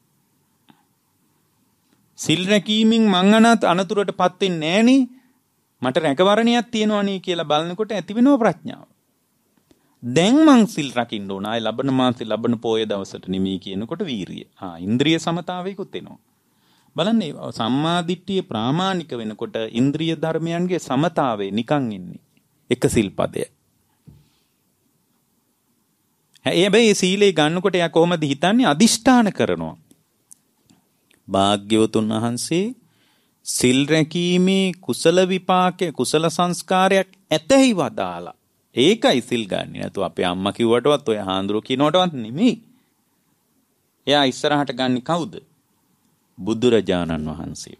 සිල් රැකීමෙන් මං අනත් අනතුරටපත් වෙන්නේ නෑනේ. මට රැකවරණයක් තියෙනවනේ කියලා බලනකොට ඇති වෙනවා ප්‍රඥාව. දැන් මං සිල් රකින්න ඕන. ආයි ලබන මාසේ ලබන පොයේ දවසට නෙමෙයි කියනකොට වීරිය. ආ ඉන්ද්‍රිය සමතාවයකුත් එනවා. බලන්න සම්මා දිට්ඨිය ප්‍රාමාණික වෙනකොට ඉන්ද්‍රිය ධර්මයන්ගේ සමතාවය නිකන් ඉන්නේ. එක සිල්පදය. හැබැයි සීලේ ගන්නකොට එයා කොහොමද හිතන්නේ? අදිෂ්ඨාන කරනවා. භාග්‍යවතුන් වහන්සේ සිල් රැකීමේ කුසල විපාකේ කුසල සංස්කාරයක් ඇතැයි වදාලා. ඒකයි සිල් ගන්නේ. නැතු අපේ අම්මා කිව්වටවත් ඔය හාඳුරු කිනවටවත් නෙමෙයි. එයා ඉස්සරහට ගන්නේ කවුද? බුදුරජාණන් වහන්සේ.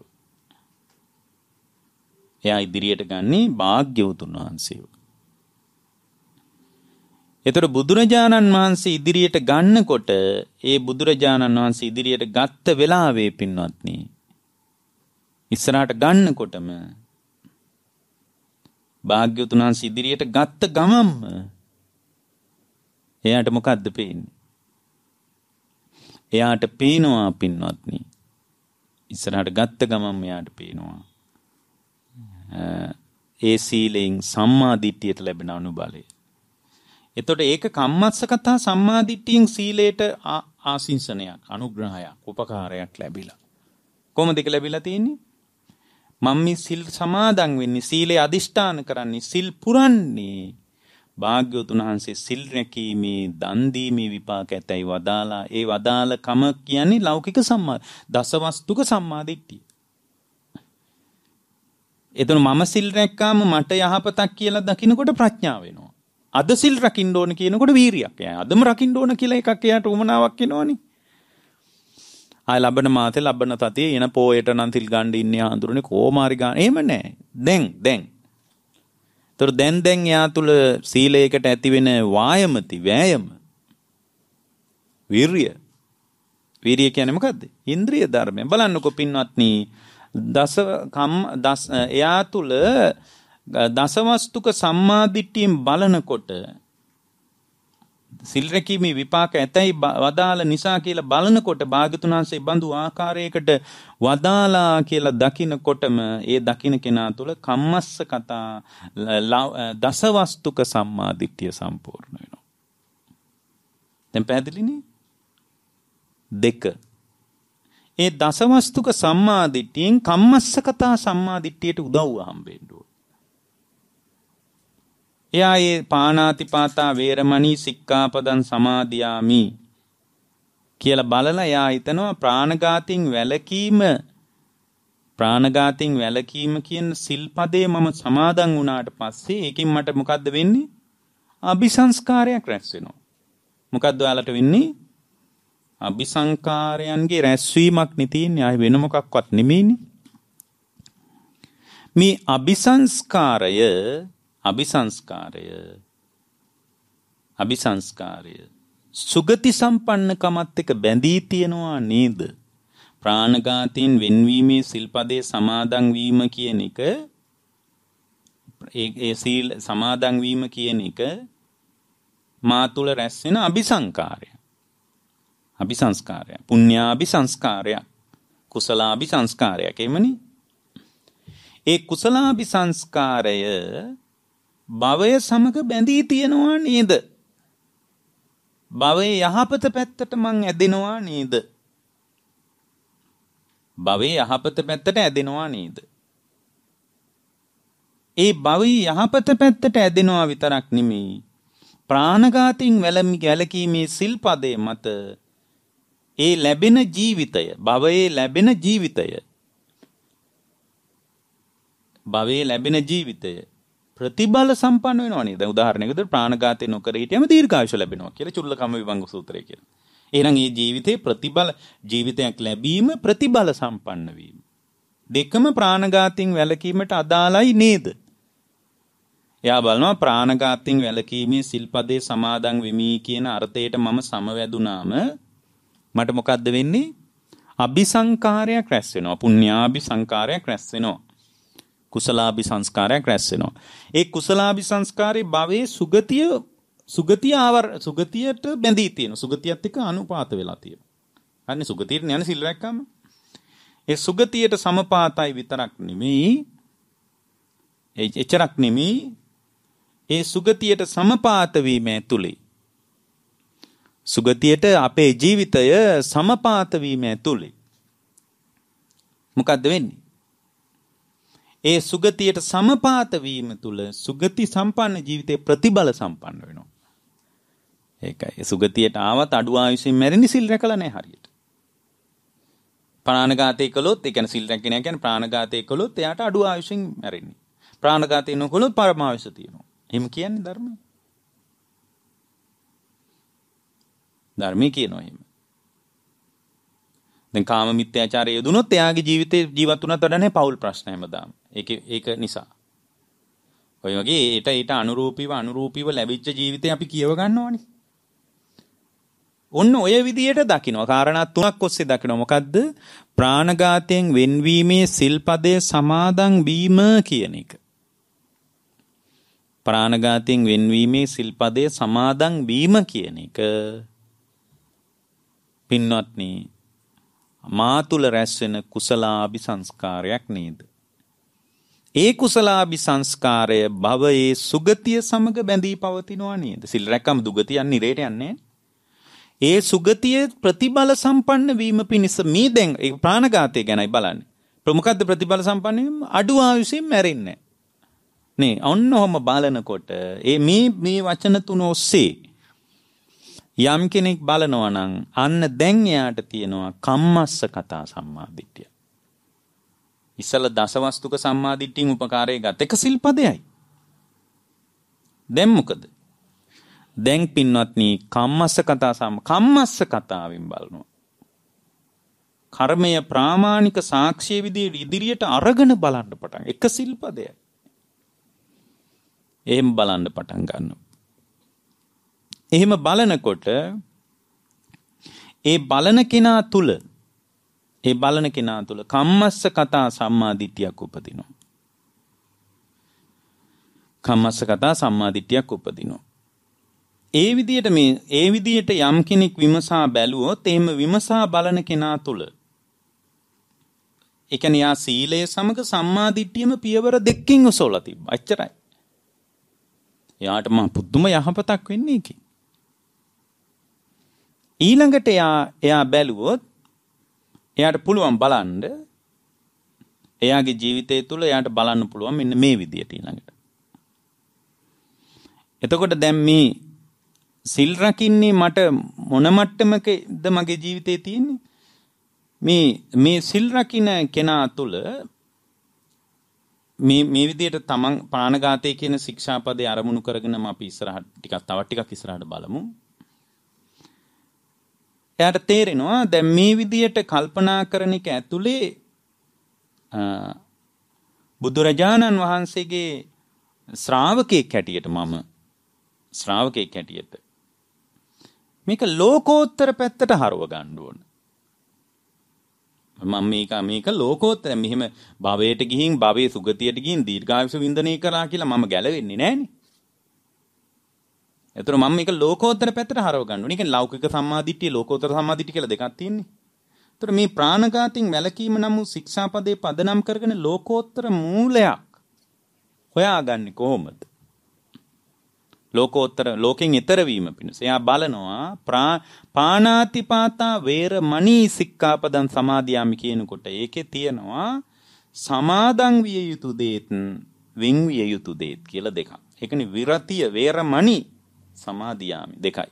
එයා ඉදිරියට ගන්නේ භාග්‍යවතුන් වහන්සේ. එතකොට බුදුරජාණන් වහන්සේ ඉදිරියට ගන්නකොට ඒ බුදුරජාණන් වහන්සේ ඉදිරියට ගත්ත වෙලාවේ පින්වත්නි ඉස්සරහට ගන්නකොටම භාග්‍යවතුන් වහන්සේ ඉදිරියට ගත්ත ගමම්ම එයාට මොකද්ද පේන්නේ? එයාට පේනවා පින්වත්නි ඉස්සරහට ගත්ත ගමම්ම එයාට පේනවා ඒ සීලෙන් සම්මා දිට්ඨියට ලැබෙන අනුබලය. එතකොට ඒක කම්මස්සකතා සම්මා දිට්ඨියෙන් සීලයට ආසින්සනයක් අනුග්‍රහයක් උපකාරයක් ලැබිලා. කොහොමද ඒක ලැබිලා තියෙන්නේ? මම මේ සිල් සමාදන් වෙන්නේ සීලේ අදිෂ්ඨාන කරන්නේ සිල් පුරන්නේ භාග්‍යවතුන් වහන්සේ සිල් රැකීමේ දන් දීමේ විපාක ඇතයි වදාලා. ඒ වදාළ කම කියන්නේ ලෞකික සම්මා දසවස්තුක සම්මා දිට්ඨිය. එතන මම සිල් රැක්කාම මට යහපතක් කියලා දකින්නකොට ප්‍රඥාව වෙනවා. අද සිල් රකින්න ඕන කියනකොට වීරියක්. එයා අදම රකින්න ඕන කියලා එකක් එයාට උමනාවක් එනවනේ. ආය ලබන මාතේ ලබන තතිය එන පොයට නම් තිල් ගන්න ඉන්නේ හඳුරන්නේ කොමාරි ගන්න. එහෙම නැහැ. දැන් දැන්. ඒතර දැන් දැන් යා තුල සීලයකට ඇති වෙන වායමති වෑයම. වීරිය. වීරිය කියන්නේ මොකද්ද? ඉන්ද්‍රිය ධර්මය. බලන්නකෝ පින්වත්නි දස කම් දස එයා තුල දසවස්තුක සම්මාදිට්ඨියෙන් බලනකොට සිල් රැකීමේ විපාක ඇතැයි වදාළ නිසා කියලා බලනකොට භාග්‍යතුන් වහන්සේ බඳු ආකාරයකට වදාලා කියලා දකිනකොටම ඒ දකින කෙනා තුළ කම්මස්ස කතා දසවස්තුක සම්මාදිට්ඨිය සම්පූර්ණ වෙනවා. දැන් පැහැදිලිනේ? දෙක. ඒ දසවස්තුක සම්මාදිට්ඨියෙන් කම්මස්ස කතා සම්මාදිට්ඨියට උදව්ව හම්බෙන්න ඕන. එයා ඒ පාණාතිපාතා වේරමණී සික්ඛාපදං සමාදියාමි කියලා බලලා එයා හිතනවා ප්‍රාණඝාතයෙන් වැළකීම ප්‍රාණඝාතයෙන් වැළකීම කියන සිල්පදේ මම සමාදන් වුණාට පස්සේ ඒකෙන් මට මොකද්ද වෙන්නේ? අபிසංස්කාරයක් රැස් වෙනවා. මොකද්ද ඔයාලට වෙන්නේ? අபிසංකාරයන්ගේ රැස්වීමක් නේ තියෙන්නේ. ආයි වෙන මොකක්වත් නෙමෙයිනේ. මේ අபிසංස්කාරය අபிසංස්කාරය අபிසංස්කාරය සුගති සම්පන්නකමත් එක්ක බැඳී තියනවා නේද? ප්‍රාණඝාතයෙන් වෙන්වීමේ සිල්පදේ සමාදන් වීම කියන එක ඒ සීල් සමාදන් වීම කියන එක මා තුල රැස් වෙන අபிසංකාරය. අபிසංස්කාරය. පුඤ්ඤාபிසංස්කාරය. කුසලාபிසංස්කාරයක් එමනේ. ඒ කුසලාபிසංස්කාරය භවය සමග බැඳී තියෙනවා නේද? භවයේ යහපත පැත්තට මං ඇදෙනවා නේද? භවයේ යහපත පැත්තට ඇදෙනවා නේද? ඒ භවයේ යහපත පැත්තට ඇදෙනවා විතරක් නෙමෙයි. ප්‍රාණඝාතයෙන් වැළකීමේ සිල්පදයේ මත ඒ ලැබෙන ජීවිතය, භවයේ ලැබෙන ජීවිතය, භවයේ ලැබෙන ජීවිතය ප්‍රතිබල සම්පන්න වෙනවා නේද? උදාහරණයකට ප්‍රාණඝාතය නොකර හිටියම දීර්ඝායුෂ ලැබෙනවා කියලා චුල්ලකම්ම විභංග සූත්‍රය කියලා. එහෙනම් මේ ජීවිතේ ප්‍රතිබල ජීවිතයක් ලැබීම ප්‍රතිබල සම්පන්න වීම. දෙකම ප්‍රාණඝාතයෙන් වැළකීමට අදාළයි නේද? එයා බලනවා ප්‍රාණඝාතයෙන් වැළකීමේ සිල්පදේ සමාදන් වෙමි කියන අර්ථයට මම සමවැදුනාම මට මොකද්ද වෙන්නේ? අபிසංකාරයක් රැස් වෙනවා. පුඤ්ඤාபிසංකාරයක් රැස් වෙනවා. කුසලාபிසංස්කාරයක් රැස් වෙනවා. ඒ කුසලාபிසංස්කාරේ භවයේ සුගතිය සුගතිය ආවර සුගතියට බැඳී තියෙනවා. සුගතියත් එක්ක අනුපාත වෙලා තියෙනවා. හරිනේ සුගතියට යන්නේ සිල් රැක්කම. ඒ සුගතියට සමපාතයි විතරක් නෙමෙයි. ඒ එච්චරක් නෙමෙයි. ඒ සුගතියට සමපාත වීම ඇතුළේ සුගතියට අපේ ජීවිතය සමපාත වීම ඇතුළේ මොකද්ද වෙන්නේ? ඒ සුගතියට සමපාත වීම තුල සුගති සම්පන්න ජීවිතේ ප්‍රතිබල සම්පන්න වෙනවා. ඒකයි. සුගතියට ආවත් අඩු ආයුෂෙන් මැරෙන්නේ සිල් රැකලා නැහැ හරියට. ප්‍රාණඝාතය කළොත්, ඒ කියන්නේ සිල් රැකගෙන නැහැ කියන්නේ ප්‍රාණඝාතය කළොත් එයාට අඩු ආයුෂෙන් මැරෙන්නේ. ප්‍රාණඝාතය නොකළොත් පරමායුෂ තියෙනවා. එහෙම කියන්නේ ධර්මයේ. ධර්මයේ කියනවා එහෙම. දැන් කාම මිත්‍යාචාරය යෙදුනොත් එයාගේ ජීවිතේ ජීවත් වුණත් වඩා නැහැ පෞල් ප්‍රශ්න හැමදාම. ඒක ඒක නිසා. ඔය වගේ ඊට ඊට අනුරූපීව අනුරූපීව ලැබිච්ච ජීවිතේ අපි කියව ගන්නවනේ. ඔන්න ඔය විදියට දකින්න. කාරණා තුනක් ඔස්සේ දකින්න. මොකද්ද? ප්‍රාණඝාතයෙන් වෙන්වීමේ සිල්පදයේ සමාදන් වීම කියන එක. ප්‍රාණඝාතයෙන් වෙන්වීමේ සිල්පදයේ සමාදන් වීම කියන එක පින්වත්නි මා තුල රැස් වෙන කුසලාபிසංස්කාරයක් නේද? ඒ කුසලාபிසංස්කාරය භවයේ සුගතිය සමග බැඳී පවතිනවා නේද? සිල් රැකම් දුගතිය යන්නේ නිරේට යන්නේ. ඒ සුගතිය ප්‍රතිබල සම්පන්න වීම පිණිස මේ දැන් ඒ ප්‍රාණඝාතය ගැනයි බලන්නේ. ප්‍රමුඛද්ද ප්‍රතිබල සම්පන්න වීම? අඩු ආයුෂෙන් මැරෙන්නේ නේ. ඔන්න ඔහම බලනකොට ඒ මේ මේ වචන තුන ඔස්සේ යම් කෙනෙක් බලනවා නම් අන්න දැන් එයාට තියෙනවා කම්මස්ස කතා සම්මාදිට්ඨිය. ඉස්සල දසවස්තුක සම්මාදිට්ඨියෙන් උපකාරය ගත එක සිල්පදයයි. දැන් මොකද? දැන් පින්වත්නි කම්මස්ස කතා සම් කම්මස්ස කතාවෙන් බලනවා. කර්මය ප්‍රාමාණික සාක්ෂිය විදිහට ඉදිරියට අරගෙන බලන්න පටන් එක සිල්පදයක්. එහෙම බලන්න පටන් ගන්නවා. එහෙම බලනකොට ඒ බලන කෙනා තුල ඒ බලන කෙනා තුල කම්මස්ස කතා සම්මාදිට්ඨියක් උපදිනවා. කම්මස්ස කතා සම්මාදිට්ඨියක් උපදිනවා. ඒ විදිහට මේ ඒ විදිහට යම් කෙනෙක් විමසා බැලුවොත් එහෙම විමසා බලන කෙනා තුල ඒ කියන්නේ යා සීලය සමග සම්මාදිට්ඨියම පියවර දෙකකින් ඔසවලා තිබ්බා. එච්චරයි. එයාට මහ පුදුම යහපතක් වෙන්නේ ඒකේ. ඊළඟට එයා එයා බැලුවොත් එයාට පුළුවන් බලන්න එයාගේ ජීවිතය තුළ එයාට බලන්න පුළුවන් මෙන්න මේ විදියට ඊළඟට. එතකොට දැන් මේ සිල් රකින්නේ මට මොන මට්ටමකද මගේ ජීවිතේ තියෙන්නේ? මේ මේ සිල් රකින්න කෙනා තුළ මේ මේ විදියට තමන් ප්‍රාණඝාතය කියන ශික්ෂාපදේ අරමුණු කරගෙනම අපි ඉස්සරහට ටිකක් තව ටිකක් ඉස්සරහට බලමු. එයාට තේරෙනවා දැන් මේ විදියට කල්පනා කරන එක ඇතුලේ බුදුරජාණන් වහන්සේගේ ශ්‍රාවකෙක් හැටියට මම ශ්‍රාවකෙක් හැටියට මේක ලෝකෝත්තර පැත්තට හරව ගන්න ඕන. මම මේක මේක ලෝකෝත්තර මෙහෙම භවයට ගිහින් භවයේ සුගතියට ගිහින් දීර්ඝායුෂ වින්දනය කරා කියලා මම ගැලවෙන්නේ නැහනේ. ඒතර මම මේක ලෝකෝත්තර පැත්තට හරව ගන්න ඕනේ. ඒක ලෞකික සම්මාදිට්ඨිය ලෝකෝත්තර සම්මාදිට්ඨිය කියලා දෙකක් තියෙන්නේ. ඒතර මේ ප්‍රාණඝාතයෙන් වැළකීම නම් වූ ශික්ෂාපදේ පදනම් කරගෙන ලෝකෝත්තර මූලයක් හොයාගන්නේ කොහොමද? ලෝකෝත්තර ලෝකෙන් ඈතර වීම පිණිස. එයා බලනවා පාණාතිපාතා වේරමණී සික්ඛාපදං සමාදියාමි කියනකොට ඒකේ තියෙනවා සමාදන් විය යුතු දේත් වින් විය යුතු දේත් කියලා දෙකක්. ඒකනේ විරතිය වේරමණී සමාදියාමි දෙකයි.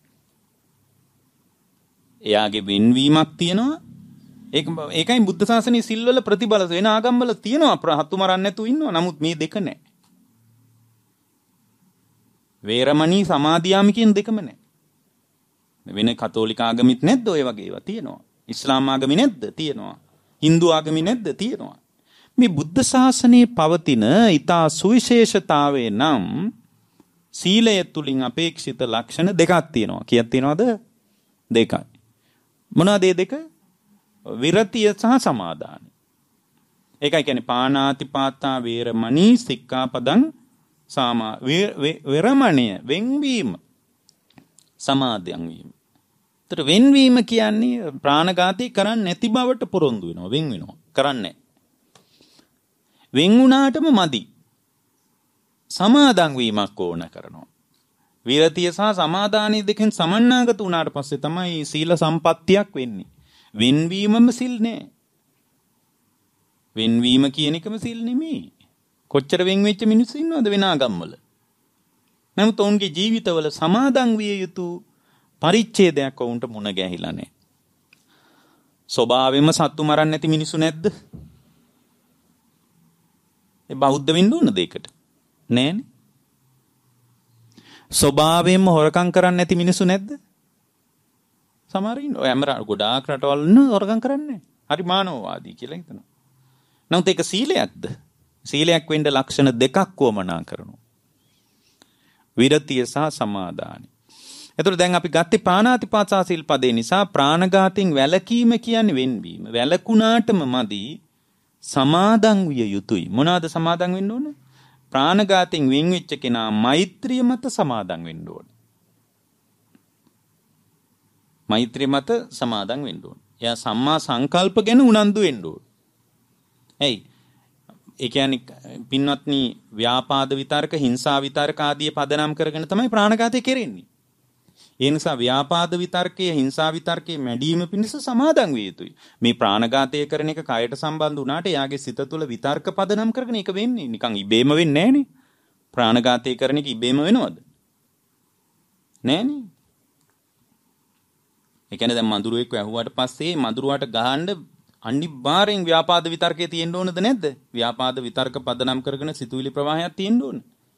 එයාගේ වෙන්වීමක් තියෙනවා. ඒක ඒකයි බුද්ධ ශාසනයේ සිල්වල ප්‍රතිබල වෙන ආගම්වල තියෙනවා ප්‍රහත්තු මරන්න නැතුව ඉන්නවා. නමුත් මේ දෙක නැහැ. වේරමණී සමාදියාමි කියන දෙකම නැහැ. වෙන කතෝලික ආගමිත් නැද්ද ඔය වගේ ඒවා තියෙනවා. ඉස්ලාම් ආගමි නැද්ද? තියෙනවා. Hindu ආගමි නැද්ද? තියෙනවා. මේ බුද්ධ ශාසනයේ පවතින ඊතා සුවිශේෂතාවය නම් සීලය තුලින් අපේක්ෂිත ලක්ෂණ දෙකක් තියෙනවා. කීයක් තියෙනවද? දෙකයි. මොනවාද මේ දෙක? විරතිය සහ සමාදානයි. ඒකයි කියන්නේ පාණාතිපාතා වේරමණී සික්ඛාපදං සාමා වේරමණය වෙන්වීම සමාදන් වීම. ඒතර වෙන්වීම කියන්නේ ප්‍රාණඝාතය කරන්නේ නැති බවට පොරොන්දු වෙනවා. වෙන් වෙනවා. කරන්නේ වෙන් වුණාටම මදි. සමාදන් වීමක් ඕන කරනවා. විරතිය සහ සමාදානයේ දෙකෙන් සමන්නාගත වුණාට පස්සේ තමයි සීල සම්පත්තියක් වෙන්නේ. වෙන්වීමම සිල් නෑ. වෙන්වීම කියන එකම සිල් නෙමෙයි. කොච්චර වෙන් වෙච්ච මිනිස්සු ඉන්නවද වෙන ආගම්වල? නමුත් ඔවුන්ගේ ජීවිතවල සමාදන් විය යුතු පරිච්ඡේදයක් ඔවුන්ට මුණ ගැහිලා නැහැ. ස්වභාවයෙන්ම සත්තු මරන්නේ නැති මිනිස්සු නැද්ද? ඒ බෞද්ධ වෙන්න ඕනද ඒකට? නෑනේ. ස්වභාවයෙන්ම හොරකම් කරන්නේ නැති මිනිස්සු නැද්ද? සමහර ඉන්නවා. ඔය අමර ගොඩාක් රටවල් න හොරකම් කරන්නේ. හරි මානවවාදී කියලා හිතනවා. නමුත් ඒක සීලයක්ද? සීලයක් වෙන්න ලක්ෂණ දෙකක් වමනා කරනවා. විරතිය සහ සමාදානයි. එතකොට දැන් අපි ගත්තේ පාණාතිපාතා සිල්පදේ නිසා ප්‍රාණඝාතයෙන් වැළකීම කියන්නේ වෙන්වීම. වැළකුණාටම මදි සමාදන් විය යුතුයි. මොනවාද සමාදන් වෙන්න ඕනේ? ප්‍රාණඝාතයෙන් වෙන් වෙච්ච කෙනා මෛත්‍රිය මත සමාදන් වෙන්න ඕනේ. මෛත්‍රිය මත සමාදන් වෙන්න ඕනේ. එයා සම්මා සංකල්ප ගැන උනන්දු වෙන්න ඕනේ. එයි ඒ කියන්නේ පින්වත්නි ව්‍යාපාද විතරක හිංසා විතරක ආදී පදනම් කරගෙන තමයි ප්‍රාණඝාතය කෙරෙන්නේ. ඒ නිසා ව්‍යාපාද විතරකයේ හිංසා විතරකයේ මැඩීම පිණිස සමාදන් විය යුතුයි. මේ ප්‍රාණඝාතය කරන එක කයට සම්බන්ධ වුණාට එයාගේ සිත තුළ විතර්ක පදනම් කරගෙන ඒක වෙන්නේ නිකන් ඉබේම වෙන්නේ නැහනේ. ප්‍රාණඝාතය කරන එක ඉබේම වෙනවද? නැහනේ. ඒ කියන්නේ දැන් මඳුරුවෙක් වැහුවාට පස්සේ මඳුරුවාට ගහන්න අනිවාර්යෙන් ව්‍යාපාද විතර්කයේ තියෙන්න ඕනද නැද්ද? ව්‍යාපාද විතර්ක පදනම් කරගෙන සිතුවිලි ප්‍රවාහයක් තියෙන්න ඕන.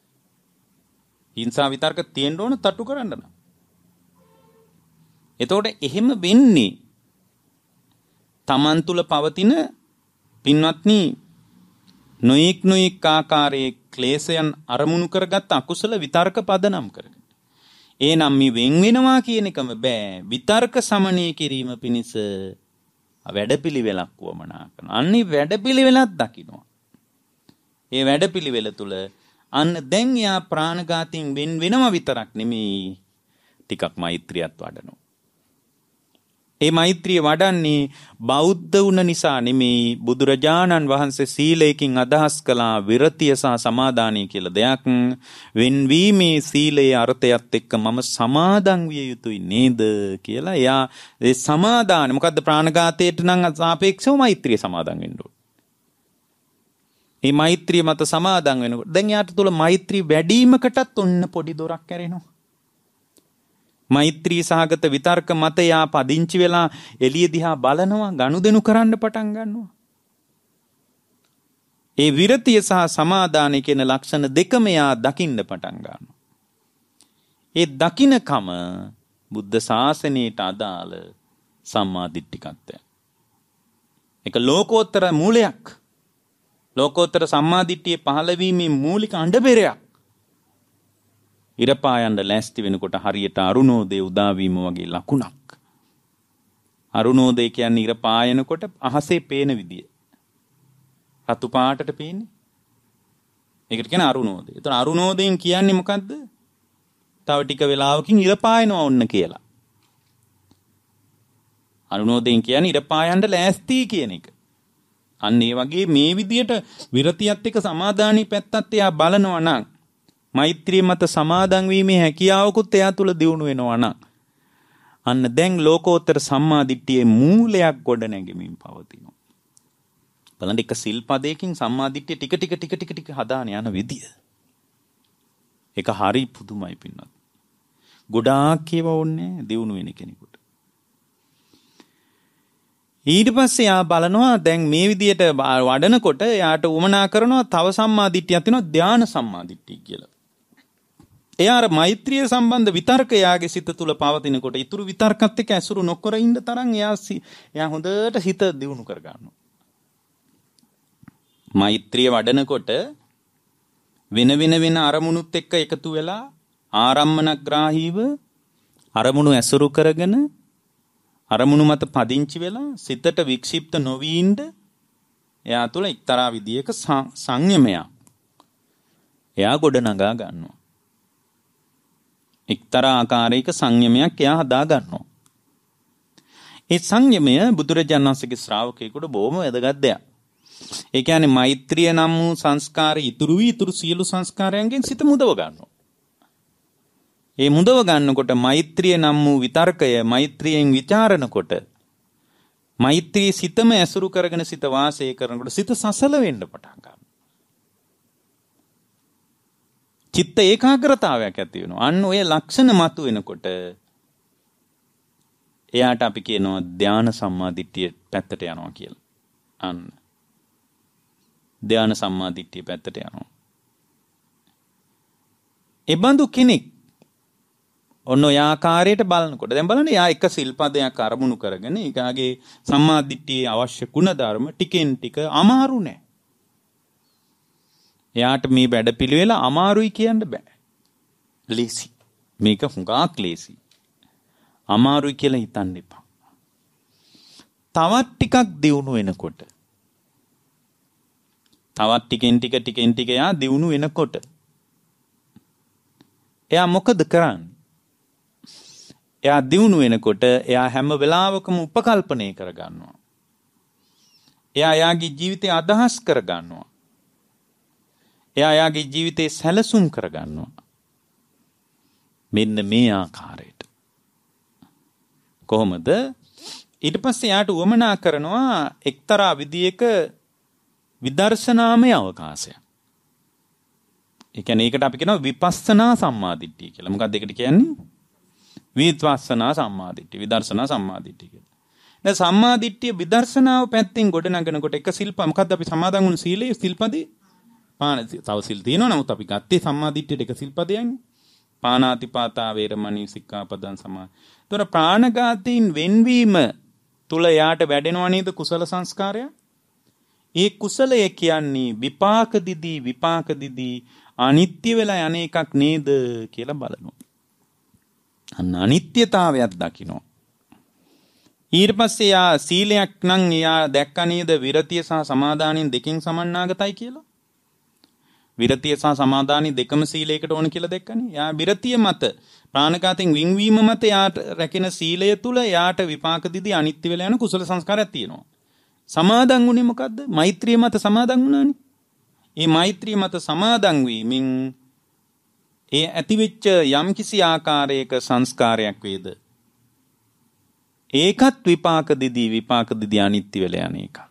හිංසා විතර්ක තියෙන්න ඕන තට්ටු කරන්න නම්. එතකොට එහෙම වෙන්නේ තමන් තුල පවතින පින්වත්නි නොඑක් නොඑක් ආකාරයේ ක්ලේශයන් අරමුණු කරගත් අකුසල විතර්ක පදනම් කරගෙන. එනම් මේ වෙන් වෙනවා කියන එකම බෑ. විතර්ක සමනය කිරීම පිණිස වැඩපිළිවෙලක් වමනා කරනවා. අන්නේ වැඩපිළිවෙලක් දකින්නවා. ඒ වැඩපිළිවෙල තුල අන්න දැන් යා ප්‍රාණඝාතයෙන් වෙන් වෙනව විතරක් නෙමෙයි ටිකක් මෛත්‍රියත් වඩනවා. ඒ මෛත්‍රිය වඩන්නේ බෞද්ධ වුණ නිසා නෙමෙයි. බුදුරජාණන් වහන්සේ සීලයෙන් අදහස් කළා විරතිය සහ සමාදානය කියලා දෙයක්. වෙන්වීමේ සීලයේ අර්ථයත් එක්ක මම සමාදන් විය යුතුයි නේද කියලා. එයා ඒ සමාදාන මොකද්ද ප්‍රාණඝාතයට නම් සාපේක්ෂව මෛත්‍රිය සමාදන් වෙන්න ඕනේ. මේ මෛත්‍රිය මත සමාදන් වෙනකොට දැන් යාට තුල මෛත්‍රී වැඩිවීමකටත් ඔන්න පොඩි දොරක් ඇරෙනවා. මෛත්‍රී සහගත විතර්ක මත යා පදිංචි වෙලා එළිය දිහා බලනවා, ගනුදෙනු කරන්න පටන් ගන්නවා. ඒ විරතිය සහ සමාදානය කියන ලක්ෂණ දෙකම යා දකින්න පටන් ගන්නවා. ඒ දකින්නකම බුද්ධ ශාසනයට අදාළ සම්මා දිට්ඨිකත්වය. ඒක ලෝකෝත්තර මූලයක්. ලෝකෝත්තර සම්මා දිට්ඨියේ පහළ වීමේ මූලික අඬබෙරයක්. ඉරපායන්න ලෑස්ති වෙනකොට හරියට අරුණෝදය උදා වීම වගේ ලකුණක්. අරුණෝදය කියන්නේ ඉර පායනකොට අහසේ පේන විදිය. රතු පාටට පේන්නේ. ඒකට කියන අරුණෝදය. ඒතර අරුණෝදයෙන් කියන්නේ මොකද්ද? තව ටික වෙලාවකින් ඉර පායනවා ඔන්න කියලා. අරුණෝදයෙන් කියන්නේ ඉර පායන්න ලෑස්ති කියන එක. අන්න ඒ වගේ මේ විදියට විරතියත් එක්ක සමාදානී පැත්තත් එයා බලනවා නම් මෛත්‍රිය මත සමාදන් වීමේ හැකියාවකුත් එයා තුල දියුණු වෙනවා නම් අන්න දැන් ලෝකෝත්තර සම්මා දිට්ඨියේ මූලයක් ගොඩ නැගෙමින් පවතිනවා. බලන්න එක සිල්පදයකින් සම්මා දිට්ඨිය ටික ටික ටික ටික ටික හදාන යන විදිය. ඒක හරි පුදුමයි පින්නත්. ගොඩාක් ඒවා ඕනේ දියුණු වෙන කෙනෙකුට. ඊට පස්සේ යා බලනවා දැන් මේ විදියට වඩනකොට යාට උමනා කරනවා තව සම්මා දිට්ඨියක් තියෙනවා ධාන සම්මා දිට්ඨිය කියලා. එයා අර මෛත්‍රිය සම්බන්ධ විතර්ක යාගේ සිත තුළ පවතිනකොට ඉතුරු විතර්කත් එක්ක ඇසුරු නොකර ඉන්න තරම් එයා එයා හොඳට හිත දියුණු කර ගන්නවා. මෛත්‍රිය වඩනකොට වෙන වෙන වෙන අරමුණුත් එක්ක එකතු වෙලා ආරම්මනග්‍රාහීව අරමුණු ඇසුරු කරගෙන අරමුණු මත පදිංචි වෙලා සිතට වික්ෂිප්ත නොවී ඉන්න එයා තුළ එක්තරා විදියක සංයමයක් එයා ගොඩනගා ගන්නවා. එක්තරා ආකාරයක සංයමයක් එයා හදා ගන්නවා. ඒ සංයමය බුදුරජාණන් වහන්සේගේ ශ්‍රාවකයෙකුට බොහොම වැදගත් දෙයක්. ඒ කියන්නේ මෛත්‍රිය නම් වූ සංස්කාර ඉතුරු වී ඉතුරු සියලු සංස්කාරයන්ගෙන් සිත මුදව ගන්නවා. ඒ මුදව ගන්නකොට මෛත්‍රිය නම් වූ විතර්කය මෛත්‍රියෙන් ਵਿਚාරනකොට මෛත්‍රී සිතම ඇසුරු කරගෙන සිත වාසය කරනකොට සිත සසල වෙන්න පටන් ගන්නවා. චිත්ත ඒකාග්‍රතාවයක් ඇති වෙනවා. අන්න ඔය ලක්ෂණ මතු වෙනකොට එයාට අපි කියනවා ධාන සම්මාදිට්ඨිය පැත්තට යනවා කියලා. අන්න ධාන සම්මාදිට්ඨිය පැත්තට යනවා. ඒ බඳු කෙනෙක් ඔන්න ඔය ආකාරයට බලනකොට දැන් බලන්න යා එක සිල්පදයක් අරමුණු කරගෙන ඊගාගේ සම්මාදිට්ඨියේ අවශ්‍ය ගුණ ධර්ම ටිකෙන් ටික අමාරු නෑ. එයාට මේ වැඩ පිළිවෙල අමාරුයි කියන්න බෑ. ලේසි. මේක හුඟක් ලේසි. අමාරුයි කියලා හිතන්න එපා. තවත් ටිකක් දියුණු වෙනකොට තවත් ටිකෙන් ටික ටිකෙන් ටික යා දියුණු වෙනකොට එයා මොකද කරන්නේ? එයා දියුණු වෙනකොට එයා හැම වෙලාවකම උපකල්පනය කර ගන්නවා. එයා යාගේ ජීවිතය අදහස් කර ගන්නවා. එයා යාගේ ජීවිතේ සැලසුම් කර ගන්නවා. මෙන්න මේ ආකාරයට. කොහොමද? ඊට පස්සේ යාට උවමනා කරනවා එක්තරා විදියක විදර්ශනාමය අවකාශයක්. ඒ කියන්නේ ඒකට අපි කියනවා විපස්සනා සම්මාදිට්ඨිය කියලා. මොකක්ද ඒකට කියන්නේ? විපස්සනා සම්මාදිට්ඨිය, විදර්ශනා සම්මාදිට්ඨිය කියලා. දැන් සම්මාදිට්ඨිය විදර්ශනාව පැත්තෙන් ගොඩ නගනකොට එක සිල්ප මොකද්ද අපි සමාදන් වුණු සීලයේ සිල්පදේ? පාන තව සිල් තියෙනවා. නමුත් අපි ගත්තේ සම්මාදිට්ඨියට එක සිල්පදයන්. පානාතිපාතා වේරමණී සික්ඛාපදං සමා. ඒතර ප්‍රාණඝාතයෙන් වෙන්වීම තුල යාට වැඩෙනව නේද කුසල සංස්කාරය? ඒ කුසලය කියන්නේ විපාක දිදී විපාක දිදී අනිත්‍ය වෙලා යන එකක් නේද කියලා බලනවා. අන්න අනිත්‍යතාවයක් දකිනවා. ඊට පස්සේ යා සීලයක් නම් යා දැක්ක නේද විරතිය සහ සමාදානින් දෙකෙන් සමන්නාගතයි කියලා. විරතිය සහ සමාදානි දෙකම සීලයකට ඕන කියලා දැක්කනේ. යා විරතිය මත ප්‍රාණඝාතයෙන් වින්වීම මත යාට රැකෙන සීලය තුල යාට විපාක දිදී අනිත්‍ය වෙලා යන කුසල සංස්කාරයක් තියෙනවා. සමාදන් වුණේ මොකද්ද? මෛත්‍රිය මත සමාදන් වුණානේ. මේ මෛත්‍රිය මත සමාදන් වීමෙන් ඒ ඇතිවෙච්ච යම්කිසි ආකාරයක සංස්කාරයක් වේද ඒකත් විපාක දිදී විපාක දිදී අනිත්‍ය වෙලා යන එක.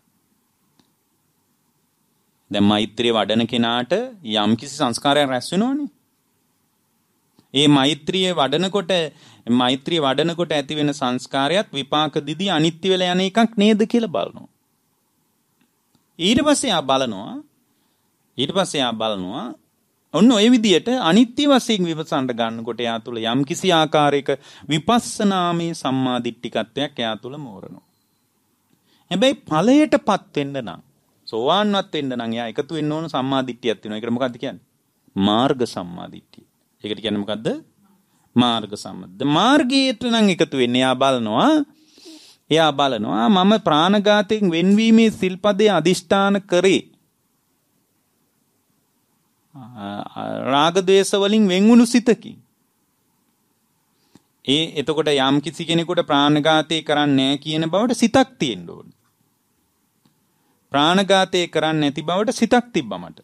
දැන් මෛත්‍රිය වඩන කෙනාට යම්කිසි සංස්කාරයක් රැස් වෙනවනේ. ඒ මෛත්‍රිය වඩනකොට මෛත්‍රිය වඩනකොට ඇති වෙන සංස්කාරයත් විපාක දිදී අනිත්‍ය වෙලා යන එකක් නේද කියලා බලනවා. ඊට පස්සේ ආ බලනවා ඊට පස්සේ ආ බලනවා ඔන්න ඔය විදියට අනිත්‍ය වශයෙන් විපස්සන්න ගන්නකොට එයා තුල යම්කිසි ආකාරයක විපස්සනාමේ සම්මාදිට්ඨිකත්වයක් එයා තුල මෝරනවා. හැබැයි ඵලයටපත් වෙන්න නම් සෝවාන්වත් වෙන්න නම් එයා එකතු වෙන්න ඕන සම්මාදිට්ඨියක් තියෙනවා. ඒකට මොකක්ද කියන්නේ? මාර්ග සම්මාදිට්ඨිය. ඒකට කියන්නේ මොකද්ද? මාර්ග සම්මද. මාර්ගයට නම් එකතු වෙන්න එයා බලනවා. එයා බලනවා මම ප්‍රාණඝාතයෙන් වෙන්වීමේ සිල්පදේ අදිෂ්ඨාන කරේ. රාග ද්වේෂ වලින් වෙන්වුණු සිතකින්. ඒ එතකොට යම් කිසි කෙනෙකුට ප්‍රාණඝාතය කරන්නේ නැහැ කියන බවට සිතක් තියෙන්න ඕනේ. ප්‍රාණඝාතය කරන්නේ නැති බවට සිතක් තිබ්බා මට.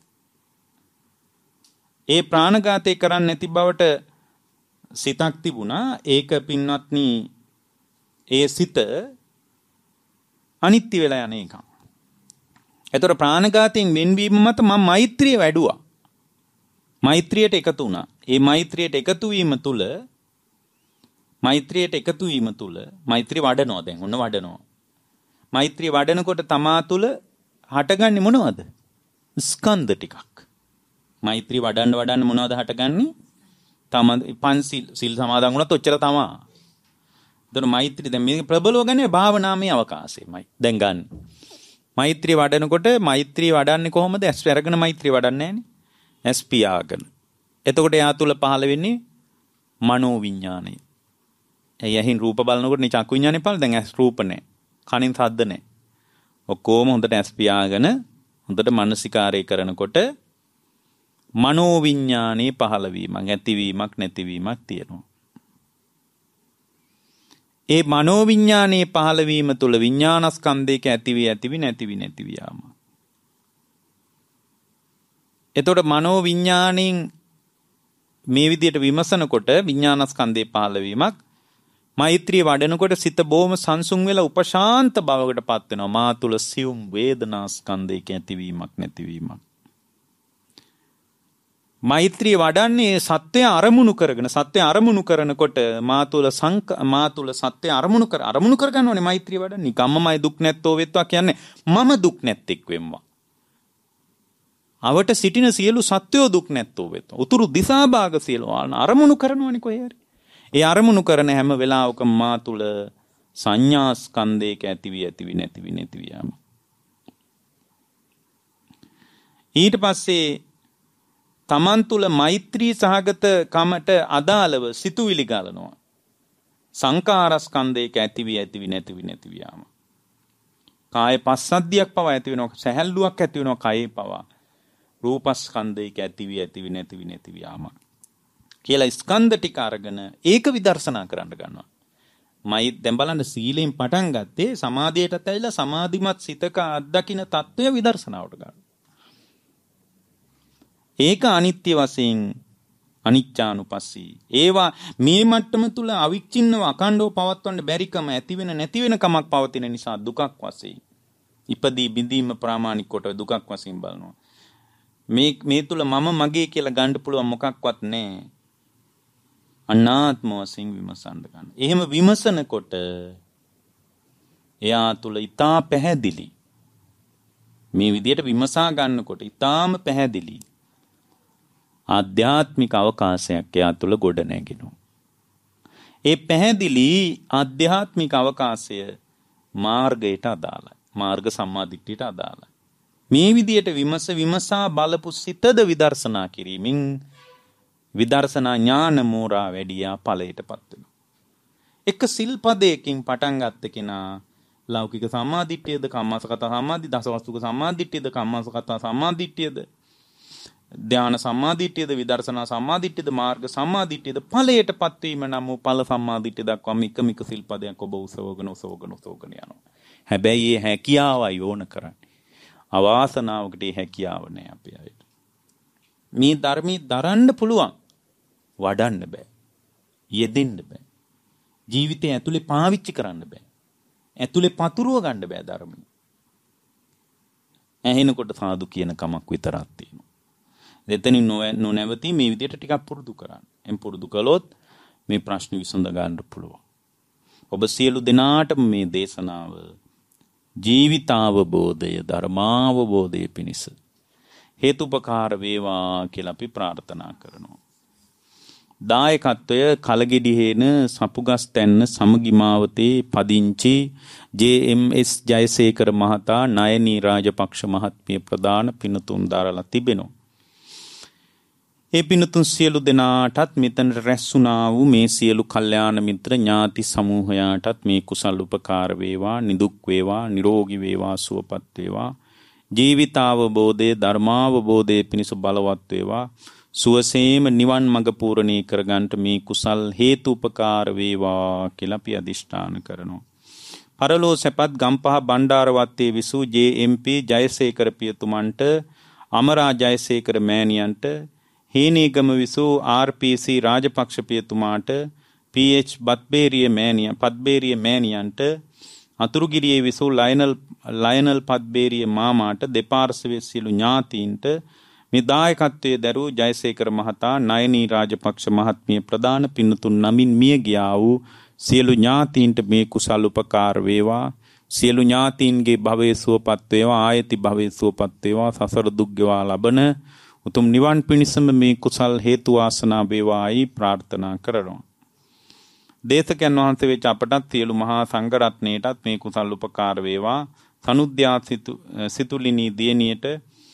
ඒ ප්‍රාණඝාතය කරන්නේ නැති බවට සිතක් තිබුණා. ඒක පින්වත්නි ඒ සිත අනිත්‍ය වෙලා යන එක. ඒතර ප්‍රාණඝාතයෙන් වෙන්වීම මත මම මෛත්‍රිය වැඩුවා. මෛත්‍රියට එකතු වුණා. ඒ මෛත්‍රියට එකතු වීම තුල මෛත්‍රියට එකතු වීම තුල මෛත්‍රිය වඩනවා දැන් ඔන්න වඩනවා. මෛත්‍රිය වඩනකොට තමා තුල හටගන්නේ මොනවද? ස්කන්ධ ටිකක්. මෛත්‍රිය වඩන්න වඩන්න මොනවද හටගන්නේ? තම පංචිල් සිල් සමාදන් වුණත් ඔච්චර තමයි. එතන මෛත්‍රිය දැන් මේ ප්‍රබලව ගන්නේ භාවනාමය අවකාශයමයි. දැන් ගන්න. මෛත්‍රිය වඩනකොට මෛත්‍රිය වඩන්නේ කොහොමද? ඇස් වැරගෙන මෛත්‍රිය වඩන්නේ නැහනේ. ඇස් පියාගෙන. එතකොට එයා තුල පහළ වෙන්නේ මනෝ විඥානය. එයහින් රූප බලනකොට නේ චක්කු විඥානේ පහළ. දැන් ඇස් රූප නැහැ. කනින් ශබ්ද නැහැ. ඔක්කොම හොඳට ඇස් පියාගෙන හොඳට මානසිකාරය කරනකොට මනෝ විඥානේ පහළ වීමක් ඇතිවීමක් නැතිවීමක් තියෙනවා. ඒ මනෝ විඥානේ පහළ වීම තුල විඥානස්කන්ධයක ඇතිවි ඇතිවි නැතිවි නැතිවි යාම. එතකොට මනෝ විඥාණයෙන් මේ විදියට විමසනකොට විඥානස්කන්ධේ පහළ වීමක් මෛත්‍රිය වඩනකොට සිත බොහොම සංසුන් වෙලා උපශාන්ත භවයකටපත් වෙනවා. මා තුල සියුම් වේදනාස්කන්ධයක ඇතිවීමක් නැතිවීමක්. මෛත්‍රිය වඩන්නේ සත්‍ය අරමුණු කරගෙන සත්‍ය අරමුණු කරනකොට මා තුල සංක මා තුල සත්‍ය අරමුණු කර අරමුණු කර ගන්නෝනේ මෛත්‍රිය වඩන්නේ. නිකම්මමයි දුක් නැත්තෝ වෙත්වා කියන්නේ මම දුක් නැත්තෙක් වෙම්වා. අවට සිටින සියලු සත්වෝ දුක් නැත්තෝ වෙත්වා. උතුරු දිසා භාග සියලු අරමුණු කරනවනේ කොහේ හරි. ඒ අරමුණු කරන හැම වෙලාවකම මා තුල සංඥා ස්කන්ධයක ඇතිවි ඇතිවි නැතිවි නැතිවි යාම. ඊට පස්සේ තමන් තුල මෛත්‍රී සහගත කමට අදාළව සිතුවිලි ගලනවා. සංකාරස්කන්ධයක ඇතිවි ඇතිවි නැතිවි නැතිවි යාම. කාය පස්සද්ධියක් පවා ඇති වෙනවා. සැහැල්ලුවක් ඇති වෙනවා කායේ පවා. රූපස්කන්ධයක ඇතිවි ඇතිවි නැතිවි නැතිවි යාම. කියලා ස්කන්ධ ටික අරගෙන ඒක විදර්ශනා කරන්න ගන්නවා. මයි දැන් බලන්න සීලෙන් පටන් ගත්තේ සමාධියටත් ඇවිල්ලා සමාධිමත් සිතක අත්දකින්න తত্ত্বය විදර්ශනාවට ගන්න. ඒක අනිත්‍ය වශයෙන් අනිච්චානුපස්සී. ඒවා මේ මට්ටම තුල අවිච්ඡින්නව අකණ්ඩව පවත්වන්න බැරිකම ඇති වෙන නැති වෙන කමක් පවතින නිසා දුකක් වශයෙන් ඉපදී බිඳීම ප්‍රාමාණික කොට දුකක් වශයෙන් බලනවා. මේ මේ තුල මම මගේ කියලා ගන්න පුළුවන් මොකක්වත් නැහැ. අනාත්ම වශයෙන් විමසන්න ගන්න. එහෙම විමසනකොට එයා තුල ඊටා පැහැදිලි. මේ විදියට විමසා ගන්නකොට ඊටාම පැහැදිලි ආධ්‍යාත්මික අවකාශයක් එයා තුල ගොඩ නැගෙනවා. ඒ පැහැදිලි ආධ්‍යාත්මික අවකාශය මාර්ගයට අදාළයි. මාර්ග සම්මාදිට්ඨියට අදාළයි. මේ විදියට විමස විමසා බලපු සිතද විදර්ශනා කිරීමෙන් විදර්ශනා ඥාන මෝරා වැඩියා ඵලයටපත් වෙනවා. එක සිල්පදයකින් පටන් ගත්ත කෙනා ලෞකික සම්මාදිට්ඨියද කම්මස්සගත සම්මාදි දසවස්තුක සම්මාදිට්ඨියද කම්මස්සගත සම්මාදිට්ඨියද ධාන සම්මාදිට්ඨියද විදර්ශනා සම්මාදිට්ඨියද මාර්ග සම්මාදිට්ඨියද ඵලයටපත් වීම නම් වූ ඵල සම්මාදිට්ඨිය දක්වා මික මික සිල්පදයක් ඔබ උසවගෙන උසවගෙන උසවගෙන යනවා. හැබැයි මේ හැකියාවයි ඕන කරන්නේ. අවාසනාවකට මේ හැකියාව නැහැ අපේ අයට. මේ ධර්මී දරන්න පුළුවන්. වඩන්න බෑ. යෙදෙන්න බෑ. ජීවිතය ඇතුලේ පාවිච්චි කරන්න බෑ. ඇතුලේ පතුරව ගන්න බෑ ධර්මී. ඇහෙනකොට සාදු කියන කමක් විතරක් තියෙනවා. දෙතනින් නොනැවතී මේ විදිහට ටිකක් පුරුදු කරන්න. එම් පුරුදු කළොත් මේ ප්‍රශ්න විසඳ ගන්න පුළුවන්. ඔබ සියලු දෙනාටම මේ දේශනාව ජීවිතාවබෝධය ධර්මාවබෝධය පිණිස හේතුපකාර වේවා කියලා අපි ප්‍රාර්ථනා කරනවා. දායකත්වය කලගෙඩි හේන සපුගස් තැන්න සමගි මාවතේ පදිංචි ජේ එම් එස් ජයසේකර මහතා නයනී රාජපක්ෂ මහත්මිය ප්‍රදාන පිනතුන් දරලා තිබෙනවා. ඒ පිනතුන් සියලු දෙනාටත් මෙතනට රැස්ුණා වූ මේ සියලු කල්යාණ මිත්‍ර ඥාති සමූහයාටත් මේ කුසල් උපකාර වේවා, නිදුක් වේවා, නිරෝගී වේවා, සුවපත් වේවා. ජීවිතාවබෝධයේ ධර්මාවබෝධයේ පිණිස බලවත් වේවා. සුවසේම නිවන් මඟ පූර්ණී කරගන්නට මේ කුසල් හේතු උපකාර වේවා කියලා අපි අදිෂ්ඨාන කරනවා. පරලෝ සැපත් ගම්පහ බණ්ඩාරවත්තේ විසූ ජේ එම් පී ජයසේකර පියතුමන්ට, අමරා ජයසේකර මෑණියන්ට, හේනේගම විසූ ආර් පී සී රාජපක්ෂ පියතුමාට, පී එච් බත්බේරිය මෑණියන් පත්බේරිය මෑණියන්ට, අතුරුගිරියේ විසූ ලයනල් ලයනල් පත්බේරිය මාමාට, දෙපාර්ශ්වයේ සියලු ඥාතීන්ට, මේ දායකත්වයේ දරූ ජයසේකර මහතා නයනී රාජපක්ෂ මහත්මිය ප්‍රදාන පින්නතුන් නමින් මිය ගියා වූ සියලු ඥාතීන්ට මේ කුසල් උපකාර වේවා. සියලු ඥාතීන්ගේ භවයේ සුවපත් වේවා, ආයති භවයේ සුවපත් වේවා, සසර දුක් ගෙවා ලබන උතුම් නිවන් පිණිසම මේ කුසල් හේතු වාසනා වේවායි ප්‍රාර්ථනා කරනවා. දේශකයන් වහන්සේ වෙච්ච අපටත් සියලු මහා සංඝ රත්නයටත් මේ කුසල් උපකාර වේවා. සනුද්‍යා සිතුලිනී දියණියට,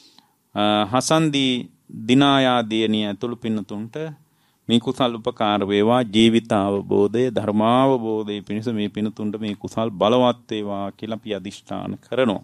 හසන්දී දිනායා දියණිය ඇතුළු පින්නතුන්ට මේ කුසල් උපකාර වේවා. ජීවිතාවබෝධය ධර්මාවබෝධය පිණිස මේ පින්නතුන්ට මේ කුසල් බලවත් වේවා කියලා අපි අදිෂ්ඨාන කරනවා.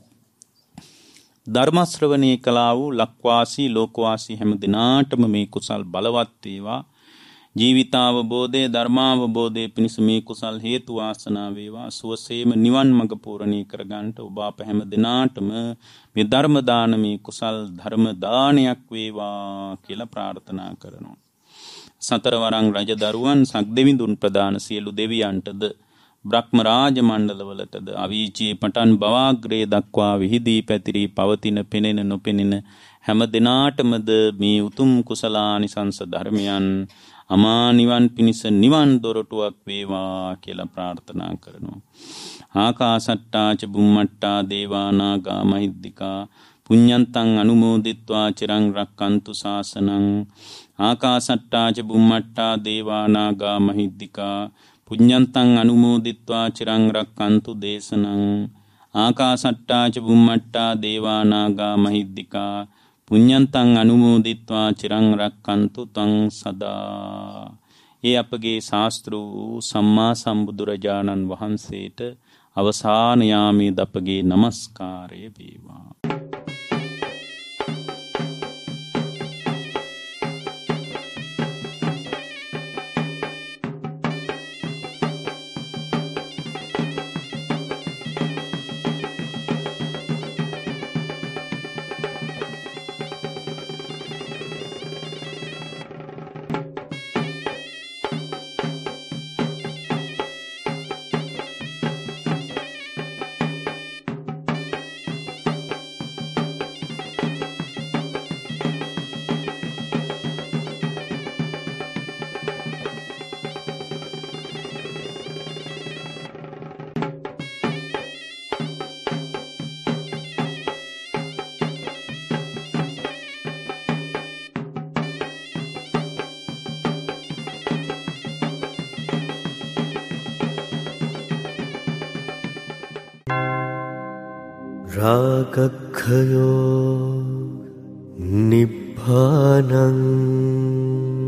ධර්ම ශ්‍රවණී කළා වූ ලක්වාසී ලෝකවාසී හැම දිනාටම මේ කුසල් බලවත් වේවා. ජීවිතාවබෝධය ධර්මාවබෝධය පිණිස මේ කුසල් හේතු වාසනා වේවා. සුවසේම නිවන් මඟ පූර්ණී කරගන්නට ඔබ අප හැම දිනාටම මේ ධර්ම දානමේ කුසල් ධර්ම දානයක් වේවා කියලා ප්‍රාර්ථනා කරනවා. සතරවරන් රජ දරුවන් සක්දෙවිඳුන් ප්‍රදාන සියලු දෙවියන්ටද, බ්‍රහ්ම රාජ මණ්ඩලවලටද, අවීචී පටන් බවාග්‍රේ දක්වා විහිදී පැතිරී පවතින පෙනෙන නොපෙනෙන හැම දිනාටමද මේ උතුම් කුසලානිසංස ධර්මයන් අමා නිවන් පිණිස නිවන් දොරටුවක් වේවා කියලා ප්‍රාර්ථනා කරනවා. ආකාසට්ටා ච බුම්මට්ටා දේවා නාග මහිද්దికා පුඤ්ඤන්තං අනුමෝදිත්වා චිරං රක්칸තු ශාසනං. ආකාසට්ටා ච බුම්මට්ටා දේවා නාග මහිද්దికා පුඤ්ඤන්තං අනුමෝදිත්වා චිරං රක්칸තු දේශනං. ආකාසට්ටා ච බුම්මට්ටා දේවා නාග මහිද්దికා පුඤ්ඤන්තං අනුමෝදිත්වා චිරං රක්칸තු තං සදා. ඒ අපගේ ශාස්ත්‍ර වූ සම්මා සම්බුදුරජාණන් වහන්සේට අවසාන යාමේ දපගේ নমස්කාරය වේවා. ರಾಗಖಯೋ ನಿಭಾನಂ